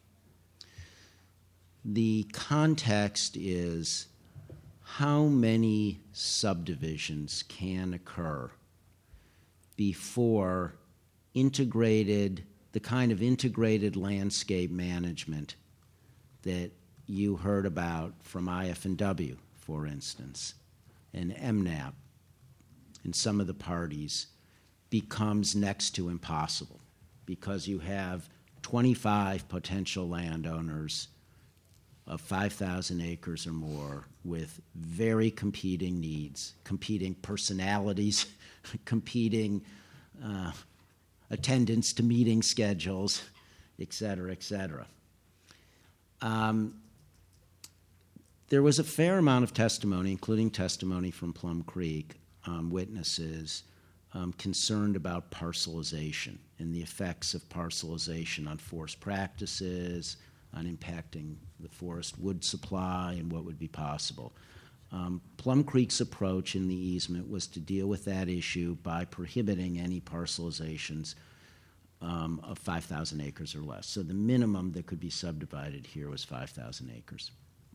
the context is how many subdivisions can occur before integrated, the kind of integrated landscape management that you heard about from I F and W, for instance, and M NAP, and some of the parties, becomes next to impossible because you have twenty-five potential landowners of five thousand acres or more with very competing needs, competing personalities, competing uh, attendance to meeting schedules, et cetera, et cetera. Um, there was a fair amount of testimony, including testimony from Plum Creek, um, witnesses um, concerned about parcelization and the effects of parcelization on forest practices, on impacting the forest wood supply and what would be possible. Um, Plum Creek's approach in the easement was to deal with that issue by prohibiting any parcelizations um, of five thousand acres or less. So the minimum that could be subdivided here was five thousand acres.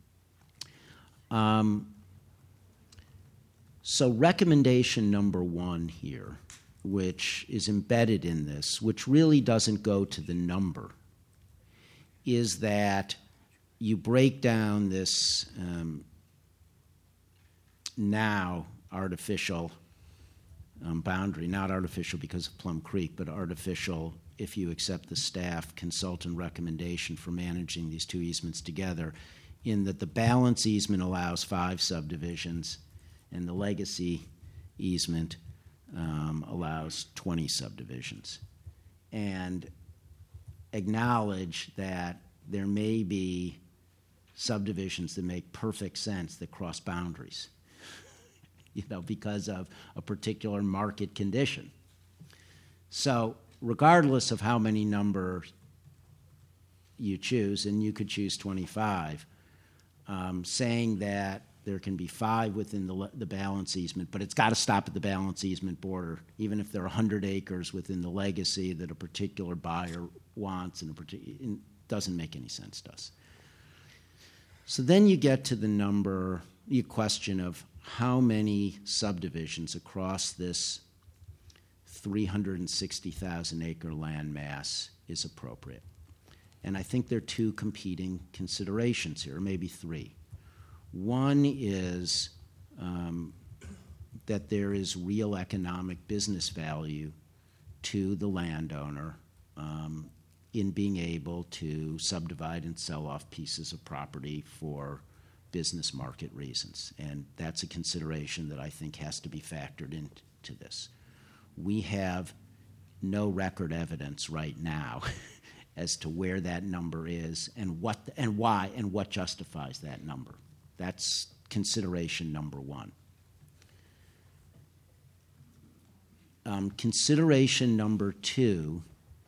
Um, so recommendation number one here, which is embedded in this, which really doesn't go to the number, is that you break down this um, now artificial um, boundary, not artificial because of Plum Creek, but artificial if you accept the staff consultant recommendation for managing these two easements together, in that the balance easement allows five subdivisions and the legacy easement um, allows twenty subdivisions. And acknowledge that there may be subdivisions that make perfect sense that cross boundaries, you know, because of a particular market condition. So regardless of how many numbers you choose, and you could choose twenty-five, um, saying that there can be five within the, the balance easement, but it's got to stop at the balance easement border, even if there are one hundred acres within the legacy that a particular buyer wants, and a particular, it doesn't make any sense to us. So then you get to the number, the question of how many subdivisions across this three hundred sixty thousand acre land mass is appropriate. And I think there are two competing considerations here, or maybe three. One is um, that there is real economic business value to the landowner um, in being able to subdivide and sell off pieces of property for business market reasons. And that's a consideration that I think has to be factored into this. We have no record evidence right now as to where that number is and what the, and why and what justifies that number. That's consideration number one. Um, consideration number two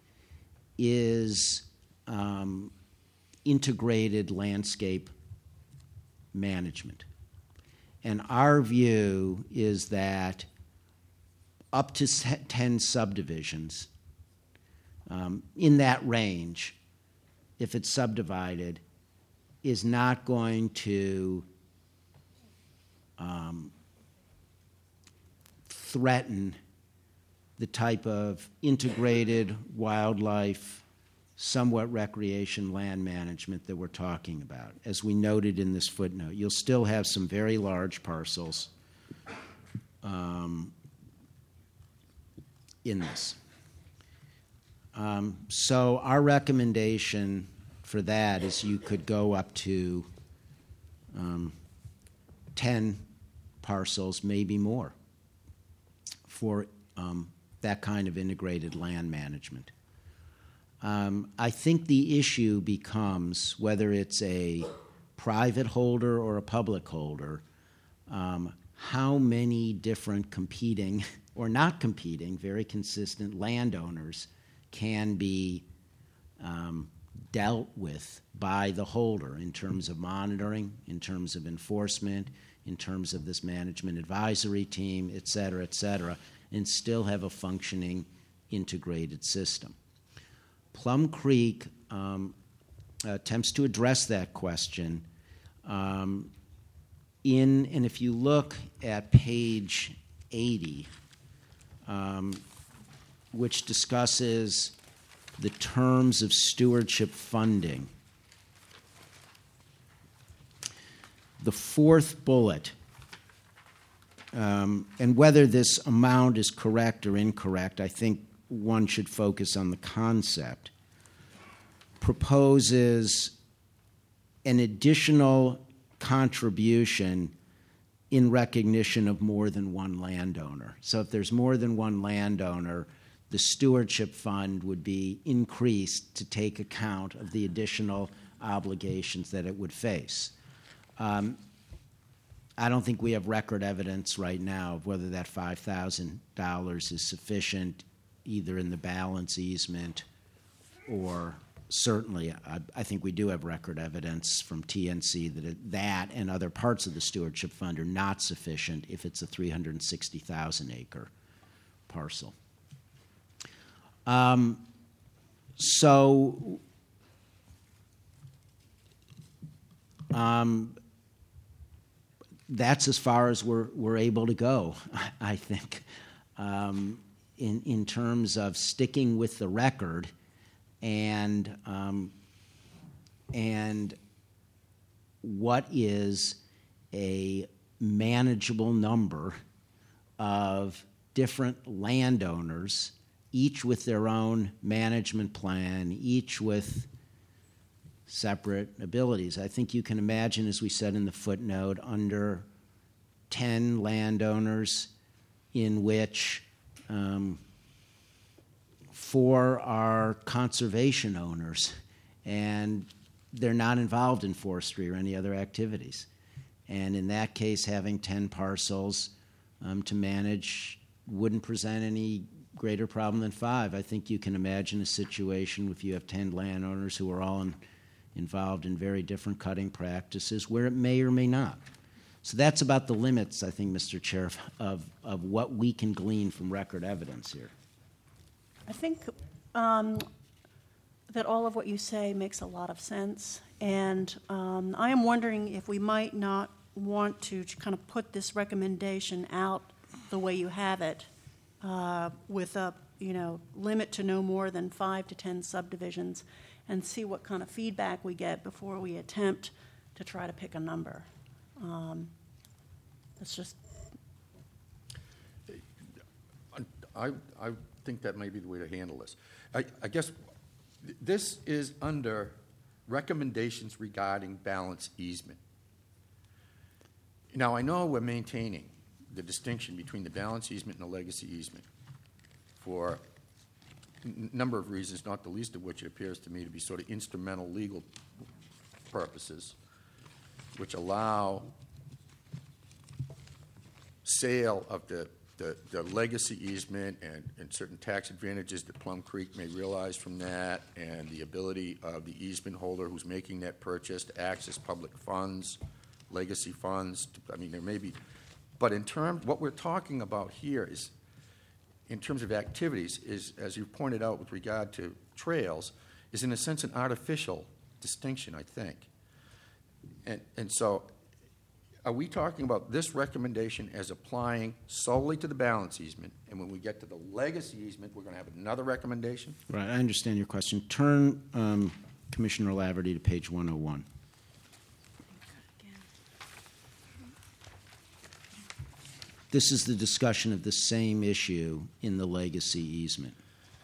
is um, integrated landscape management. And our view is that up to ten subdivisions, um, in that range, if it's subdivided, is not going to um, threaten the type of integrated wildlife, somewhat recreation land management that we're talking about. As we noted in this footnote, you'll still have some very large parcels um, in this. Um, so our recommendation for that is you could go up to um, ten parcels, maybe more, for um, that kind of integrated land management. Um, I think the issue becomes whether it's a private holder or a public holder, um, how many different competing or not competing, very consistent landowners can be um, dealt with by the holder in terms of monitoring, in terms of enforcement, in terms of this management advisory team, et cetera, et cetera, and still have a functioning integrated system. Plum Creek um, attempts to address that question um, in, and if you look at page eighty, um, which discusses the terms of stewardship funding, the fourth bullet, um, and whether this amount is correct or incorrect, I think one should focus on the concept, proposes an additional contribution in recognition of more than one landowner. So if there's more than one landowner, the stewardship fund would be increased to take account of the additional obligations that it would face. Um, I don't think we have record evidence right now of whether that five thousand dollars is sufficient either in the balance easement or certainly, I, I think we do have record evidence from T N C that it, that and other parts of the stewardship fund are not sufficient if it's a three hundred sixty thousand acre parcel. Um, so, um, that's as far as we're, we're able to go, I think. Um, In, in terms of sticking with the record and um, and what is a manageable number of different landowners, each with their own management plan, each with separate abilities. I think you can imagine, as we said in the footnote, under ten landowners in which Um, four are conservation owners, and they're not involved in forestry or any other activities. And in that case, having ten parcels um, to manage wouldn't present any greater problem than five. I think you can imagine a situation if you have ten landowners who are all in, involved in very different cutting practices where it may or may not. So that's about the limits, I think, Mister Chair, of, of what we can glean from record evidence here. I think um, that all of what you say makes a lot of sense, and um, I am wondering if we might not want to kind of put this recommendation out the way you have it, uh, with a you know limit to no more than five to ten subdivisions, and see what kind of feedback we get before we attempt to try to pick a number. Um, it's just. I, I think that may be the way to handle this. I, I guess this is under recommendations regarding balance easement. Now, I know we're maintaining the distinction between the balance easement and the legacy easement for a number of reasons, not the least of which it appears to me to be sort of instrumental legal purposes, which allow sale of the, the, the legacy easement and, and certain tax advantages that Plum Creek may realize from that, and the ability of the easement holder who's making that purchase to access public funds, legacy funds. I mean, there may be, but in terms, what we're talking about here is, in terms of activities, is, as you pointed out with regard to trails, is in a sense an artificial distinction, I think. And, and so are we talking about this recommendation as applying solely to the balance easement, and when we get to the legacy easement, we're going to have another recommendation? Right, I understand your question. Turn, um, Commissioner Laverty, to page one oh one. This is the discussion of the same issue in the legacy easement.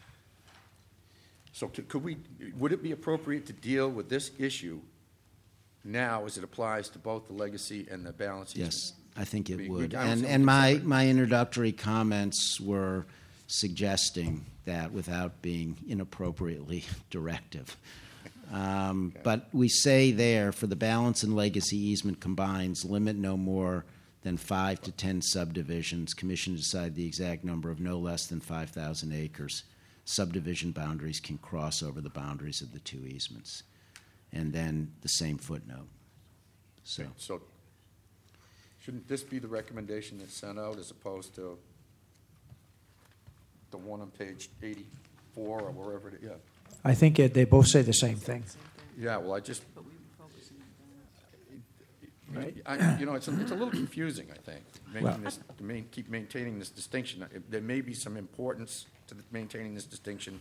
So could could we, would it be appropriate to deal with this issue now as it applies to both the legacy and the balance easement? Yes, I think it We- we- would. I don't And, see and my, anything my introductory comments were suggesting that without being inappropriately directive. Um, But we say there, for the balance and legacy easement combines, limit no more than five to ten subdivisions. Commission to decide the exact number of no less than five thousand acres. Subdivision boundaries can cross over the boundaries of the two easements. And then the same footnote. So, So shouldn't this be the recommendation that's sent out as opposed to the one on page eighty-four or wherever it is? Yeah. I think it, they both say the same thing. Yeah, well, I just, Right. I, you know, it's a, it's a little confusing, I think, Well- making this, to main, keep maintaining this distinction. There may be some importance to the- maintaining this distinction.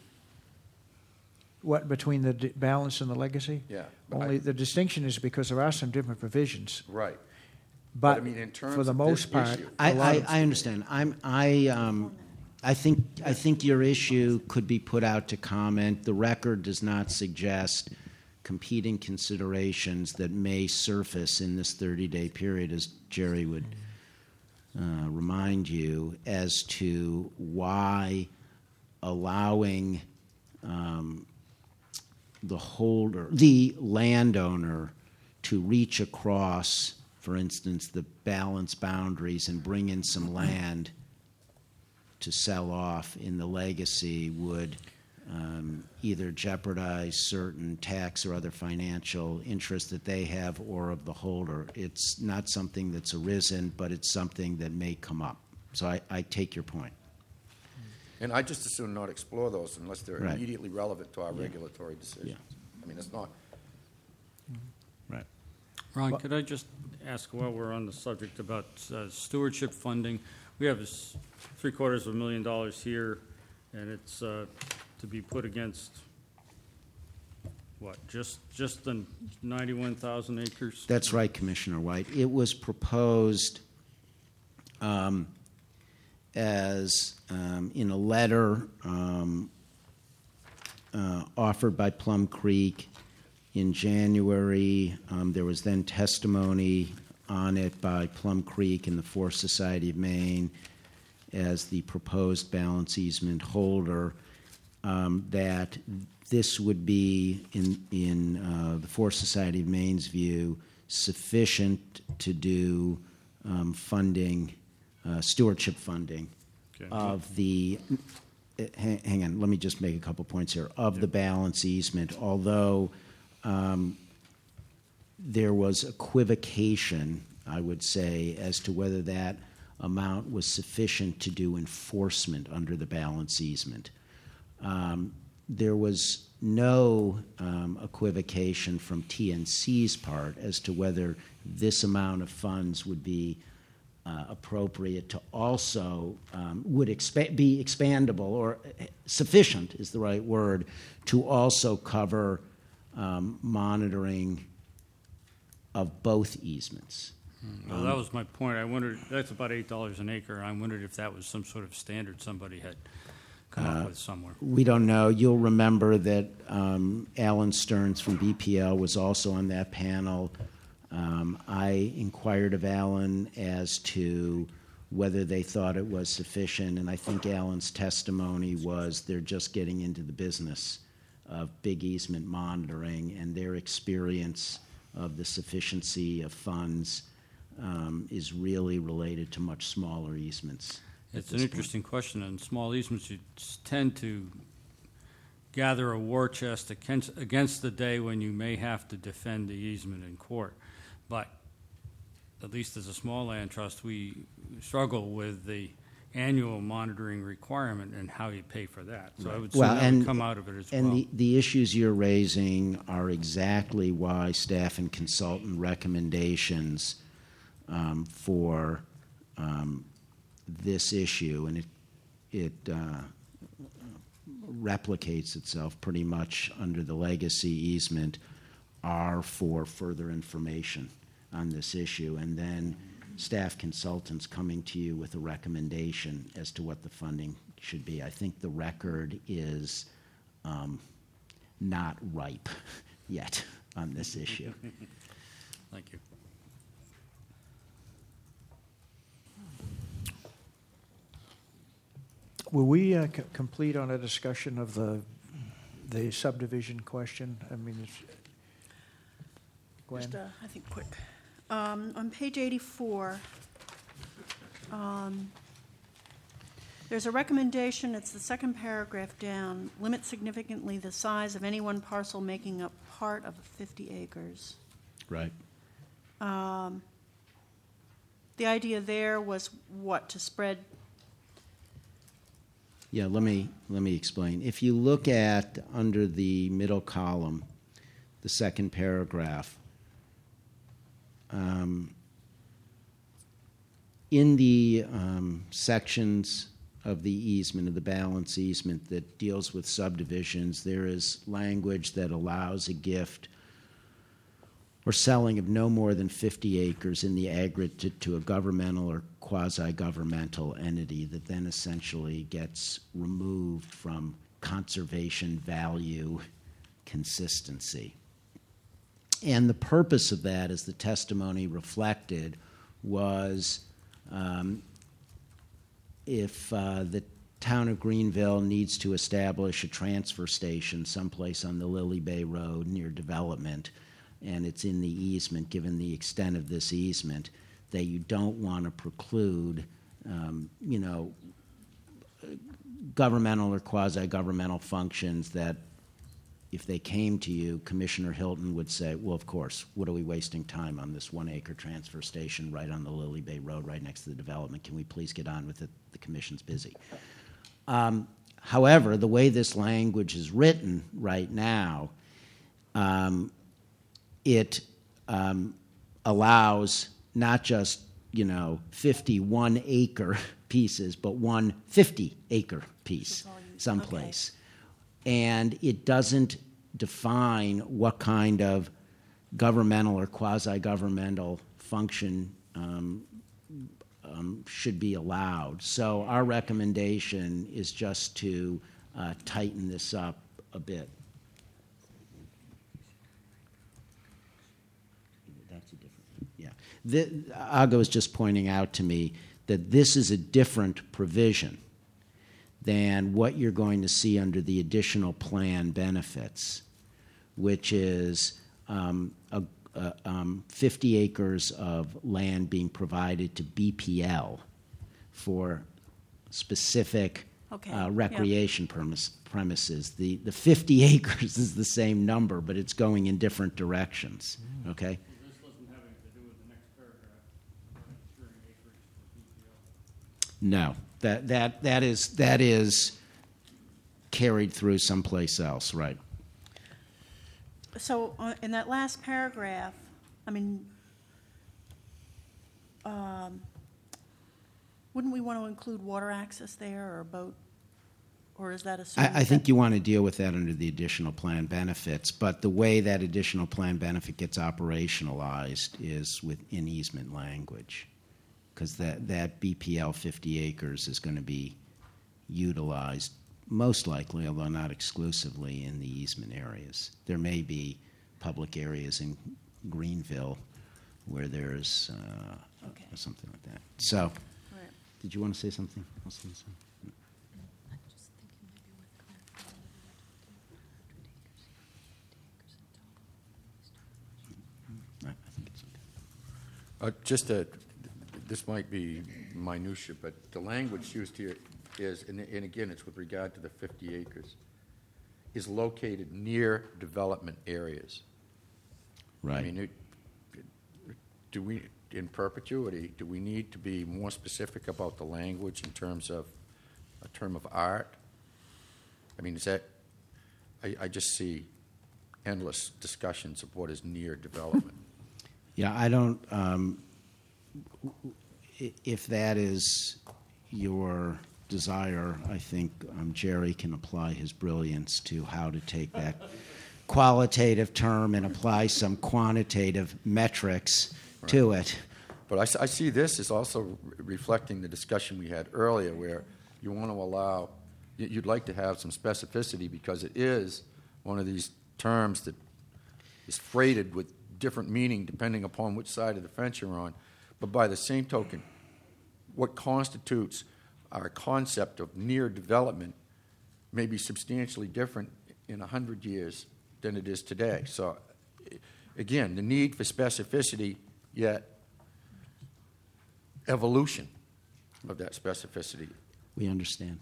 What, between the d- balance and the legacy? Yeah, but I- Only, the distinction is because there are some different provisions. Right. But I But mean, in terms for the of most this part, issue- a I, lot I, of- I understand. I'm, I, um, I think, I think your issue could be put out to comment. The record does not suggest competing considerations that may surface in this thirty-day period, as Jerry would uh, remind you, as to why allowing um, the holder, the landowner, to reach across, for instance, the balance boundaries and bring in some land to sell off in the legacy would um, either jeopardize certain tax or other financial interests that they have or of the holder. It's not something that's arisen, but it's something that may come up. So I, I take your point. And I just assume not explore those unless they're Right. immediately relevant to our Yeah. regulatory decisions. I mean, it's not, Right. Ron, could I just ask while we're on the subject about uh, stewardship funding? We have this three quarters of a million dollars here, and it's uh, to be put against, what, just, just the ninety-one thousand acres? That's right, Commissioner White. It was proposed um, as um, in a letter um, uh, offered by Plum Creek in January. Um, there was then testimony on it by Plum Creek and the Forest Society of Maine as the proposed balance easement holder, um, that this would be, in, in uh, the Forest Society of Maine's view, sufficient to do um, funding, uh, stewardship funding Okay. of the, uh, hang, hang on, let me just make a couple points here, of the balance easement, although um, there was equivocation, I would say, as to whether that amount was sufficient to do enforcement under the balance easement. Um, there was no um, equivocation from T N C's part as to whether this amount of funds would be uh, appropriate to also, um, would expa- be expandable or sufficient is the right word, to also cover um, monitoring of both easements. Well, that was my point. I wondered, that's about eight dollars an acre. I wondered if that was some sort of standard somebody had come up with somewhere. We don't know. You'll remember that um, Alan Stearns from B P L was also on that panel. Um, I inquired of Alan as to whether they thought it was sufficient, and I think Alan's testimony was they're just getting into the business of big easement monitoring, and their experience of the sufficiency of funds um, is really related to much smaller easements. at It's an this point. interesting question. In small easements, you s- tend to gather a war chest against, against the day when you may have to defend the easement in court. But at least as a small land trust, we struggle with the annual monitoring requirement and how you pay for that. So I would assume Well, that and- would come out of it as And well. the, the issues you're raising are exactly why staff and consultant recommendations um, for um, this issue, and it, it uh, replicates itself pretty much under the legacy easement, are for further information on this issue, and then staff consultants coming to you with a recommendation as to what the funding should be. I think the record is um, not ripe yet on this issue. Thank you. Were we uh, c- complete on a discussion of the the subdivision question? I mean, it's, Gwen? Just, uh, I think, quick. Um, On page eighty-four, um, there's a recommendation, it's the second paragraph down, limit significantly the size of any one parcel making up part of fifty acres. Right. Um, The idea there was what, to spread, Yeah, let me, let me explain. If you look at, under the middle column, the second paragraph, um, in the um, sections of the easement, of the balance easement that deals with subdivisions, there is language that allows a gift or selling of no more than fifty acres in the aggregate to, to a governmental or quasi-governmental entity that then essentially gets removed from conservation value consistency. And the purpose of that, as the testimony reflected, was um, if uh, the town of Greenville needs to establish a transfer station someplace on the Lily Bay Road near development, and it's in the easement, given the extent of this easement, that you don't want to preclude, um, you know, governmental or quasi-governmental functions that, if they came to you, Commissioner Hilton would say, well, of course, what are we wasting time on this one-acre transfer station right on the Lily Bay Road, right next to the development? Can we please get on with it? The commission's busy. Um, however, the way this language is written right now, um, it um, allows not just, you know, fifty-one acre pieces, but one fifty-acre piece someplace. Okay. And it doesn't define what kind of governmental or quasi-governmental function um, um, should be allowed. So our recommendation is just to uh, tighten this up a bit. That's a different, yeah. The, Aga was just pointing out to me that this is a different provision than what you're going to see under the additional plan benefits, which is um, a, a, um, fifty acres of land being provided to B P L for specific Okay, uh, yeah. recreation premise, premises. The, the fifty acres is the same number, but it's going in different directions, okay? This doesn't have anything to do with the next paragraph, ensuring acreage for B P L. No, that, that, that is, that is carried through someplace else, right? so uh, in that last paragraph, I mean, um, wouldn't we want to include water access there or boat? Or is that assumed? I, I think you want to deal with that under the additional plan benefits, but the way that additional plan benefit gets operationalized is within easement language, because that, that B P L fifty acres is going to be utilized most likely, although not exclusively, in the easement areas. There may be public areas in Greenville where there's uh, Okay. something like that. So, Right. did you want to say something else, Lisa? I think it's okay. Uh, Just a, this might be minutia, but the language used here is, and and again, it's with regard to the fifty acres, is located near development areas. I Right. mean, it- do we, in perpetuity, do we need to be more specific about the language in terms of a term of art? I mean, is that, I, I just see endless discussions of what is near development. Yeah, I don't, um, i- if that is your desire, I think um, Jerry can apply his brilliance to how to take that qualitative term and apply some quantitative metrics to it. But I, s- I see this as also re- reflecting the discussion we had earlier, where you want to allow, y- you'd like to have some specificity because it is one of these terms that is freighted with different meaning depending upon which side of the fence you're on. But by the same token, what constitutes our concept of near development may be substantially different in a hundred years than it is today. So, again, the need for specificity, yet evolution of that specificity. We understand.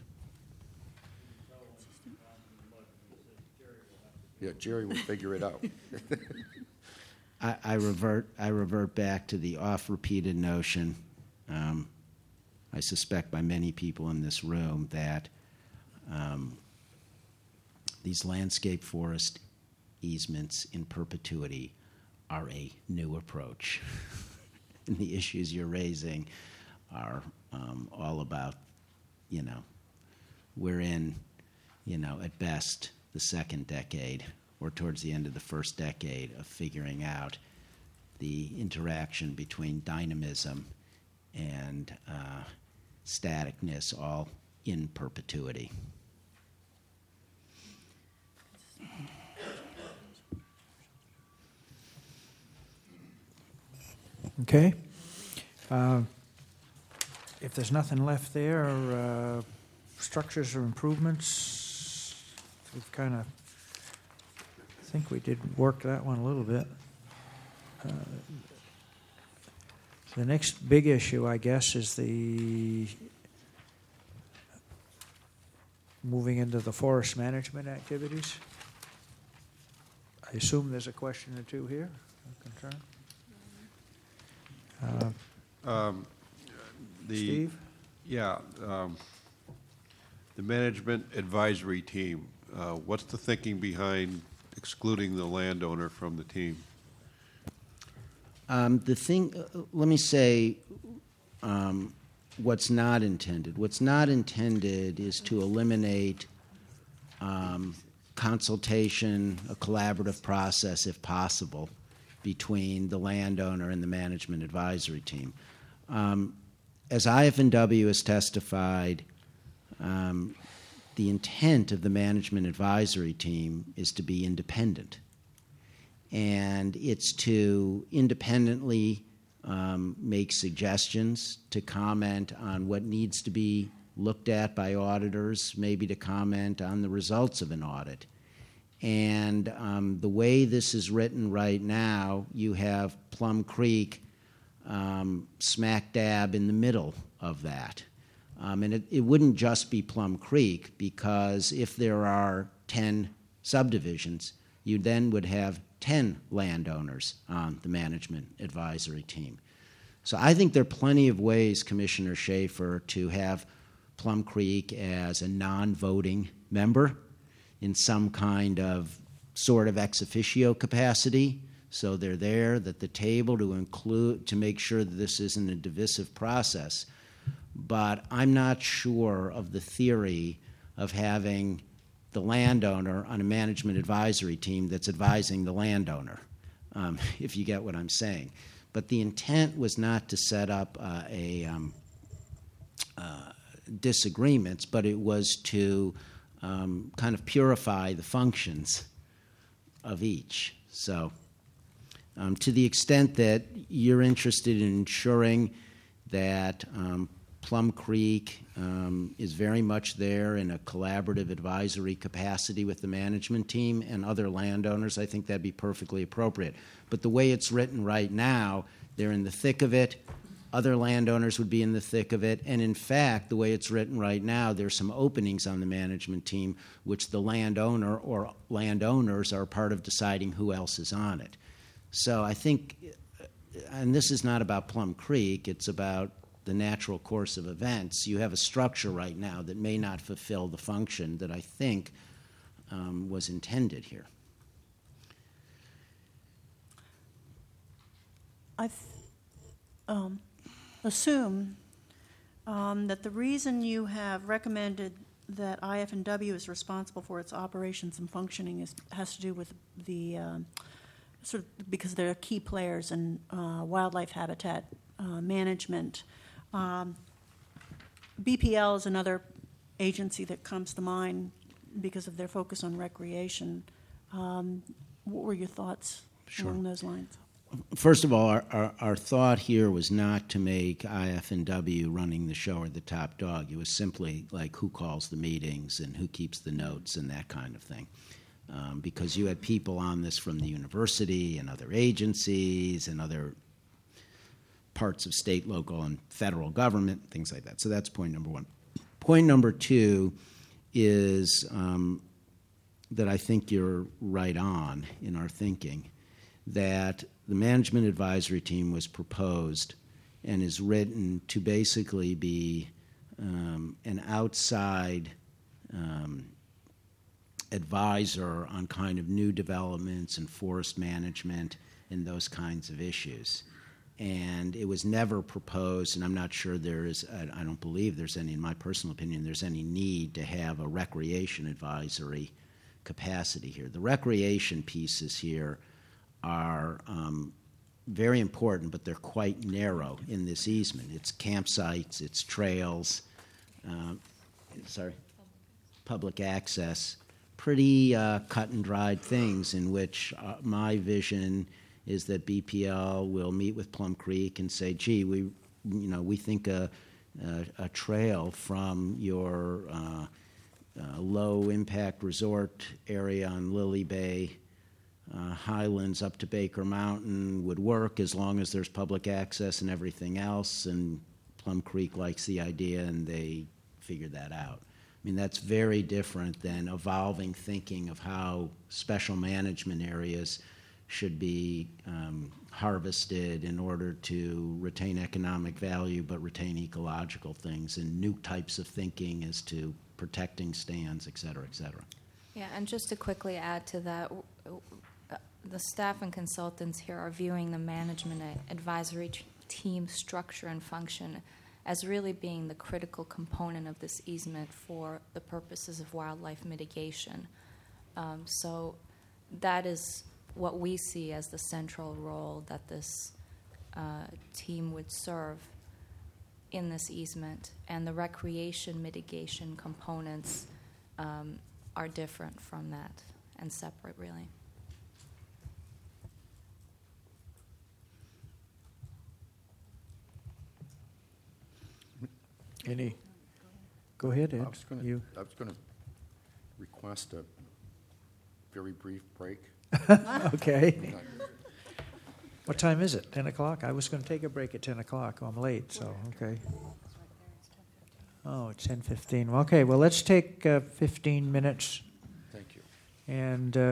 Yeah, Jerry will figure it out. I, I revert. I revert back to the oft-repeated notion, um, I suspect by many people in this room, that um, these landscape forest easements in perpetuity are a new approach, and the issues you're raising are um, all about, you know, we're in, you know, at best, the second decade or towards the end of the first decade of figuring out the interaction between dynamism and uh, staticness, all in perpetuity. Okay. Uh, if there's nothing left there, uh, structures or improvements, we've kind of, I think we did work that one a little bit. Uh, the next big issue, I guess, is the moving into the forest management activities. I assume there's a question or two here, a concern. Uh, Um, the- Steve? Yeah. um, The management advisory team, uh, what's the thinking behind excluding the landowner from the team? Um, the thing, uh, let me say um, what's not intended. What's not intended is to eliminate um, consultation, a collaborative process, if possible, between the landowner and the management advisory team. Um, as I F N W has testified, um, the intent of the management advisory team is to be independent. And it's to independently um, make suggestions, to comment on what needs to be looked at by auditors, maybe to comment on the results of an audit. And um, the way this is written right now, you have Plum Creek um, smack dab in the middle of that. Um, and it, it wouldn't just be Plum Creek, because if there are ten subdivisions, you then would have ten landowners on the management advisory team. So I think there are plenty of ways, Commissioner Schaefer, to have Plum Creek as a non-voting member in some kind of sort of ex officio capacity. So they're there at the table to include, to make sure that this isn't a divisive process. But I'm not sure of the theory of having the landowner on a management advisory team that's advising the landowner, um, if you get what I'm saying. But the intent was not to set up uh, a um, uh, disagreements, but it was to um, kind of purify the functions of each. So um, to the extent that you're interested in ensuring that um, Plum Creek um, is very much there in a collaborative advisory capacity with the management team and other landowners, I think that'd be perfectly appropriate. But the way it's written right now, they're in the thick of it. Other landowners would be in the thick of it. And in fact, the way it's written right now, there's some openings on the management team which the landowner or landowners are part of deciding who else is on it. So I think, and this is not about Plum Creek, it's about the natural course of events. You have a structure right now that may not fulfill the function that I think um, was intended here. I th- um, assume um, that the reason you have recommended that I F N W is responsible for its operations and functioning is, has to do with the um, sort of because they're key players in uh, wildlife habitat uh, management. Um, B P L is another agency that comes to mind because of their focus on recreation. Um, what were your thoughts Sure. along those lines? first of all, our, our, our thought here was not to make I F and W running the show or the top dog. It was simply like who calls the meetings and who keeps the notes and that kind of thing. Um, because you had people on this from the university and other agencies and other parts of state, local, and federal government, things like that. So that's point number one. Point number two is um, that I think you're right on in our thinking, that the management advisory team was proposed and is written to basically be um, an outside um, advisor on kind of new developments and forest management and those kinds of issues. And it was never proposed, and I'm not sure there is, I don't believe there's any, in my personal opinion, there's any need to have a recreation advisory capacity here. The recreation pieces here are um, very important, but they're quite narrow in this easement. It's campsites, it's trails, uh, sorry, public access, pretty uh, cut and dried things in which uh, my vision is that B P L will meet with Plum Creek and say, gee, we, you know, we think a, a, a trail from your uh, uh, low-impact resort area on Lily Bay, uh, Highlands up to Baker Mountain would work as long as there's public access and everything else, and Plum Creek likes the idea, and they figured that out. I mean, that's very different than evolving thinking of how special management areas should be um, harvested in order to retain economic value but retain ecological things, and new types of thinking as to protecting stands, et cetera, et cetera. Yeah, and just to quickly add to that, w- w- uh, the staff and consultants here are viewing the management advisory t- team structure and function as really being the critical component of this easement for the purposes of wildlife mitigation. Um, so that is what we see as the central role that this uh, team would serve in this easement, and the recreation mitigation components um, are different from that and separate, really. Any? Go ahead, I Ed. was gonna, You. I was gonna request a very brief break. Okay. What time is it? Ten o'clock? I was going to take a break at ten o'clock. Oh, I'm late, so, okay. Oh, it's ten fifteen. Okay, well, let's take uh, fifteen minutes. Thank you. And uh,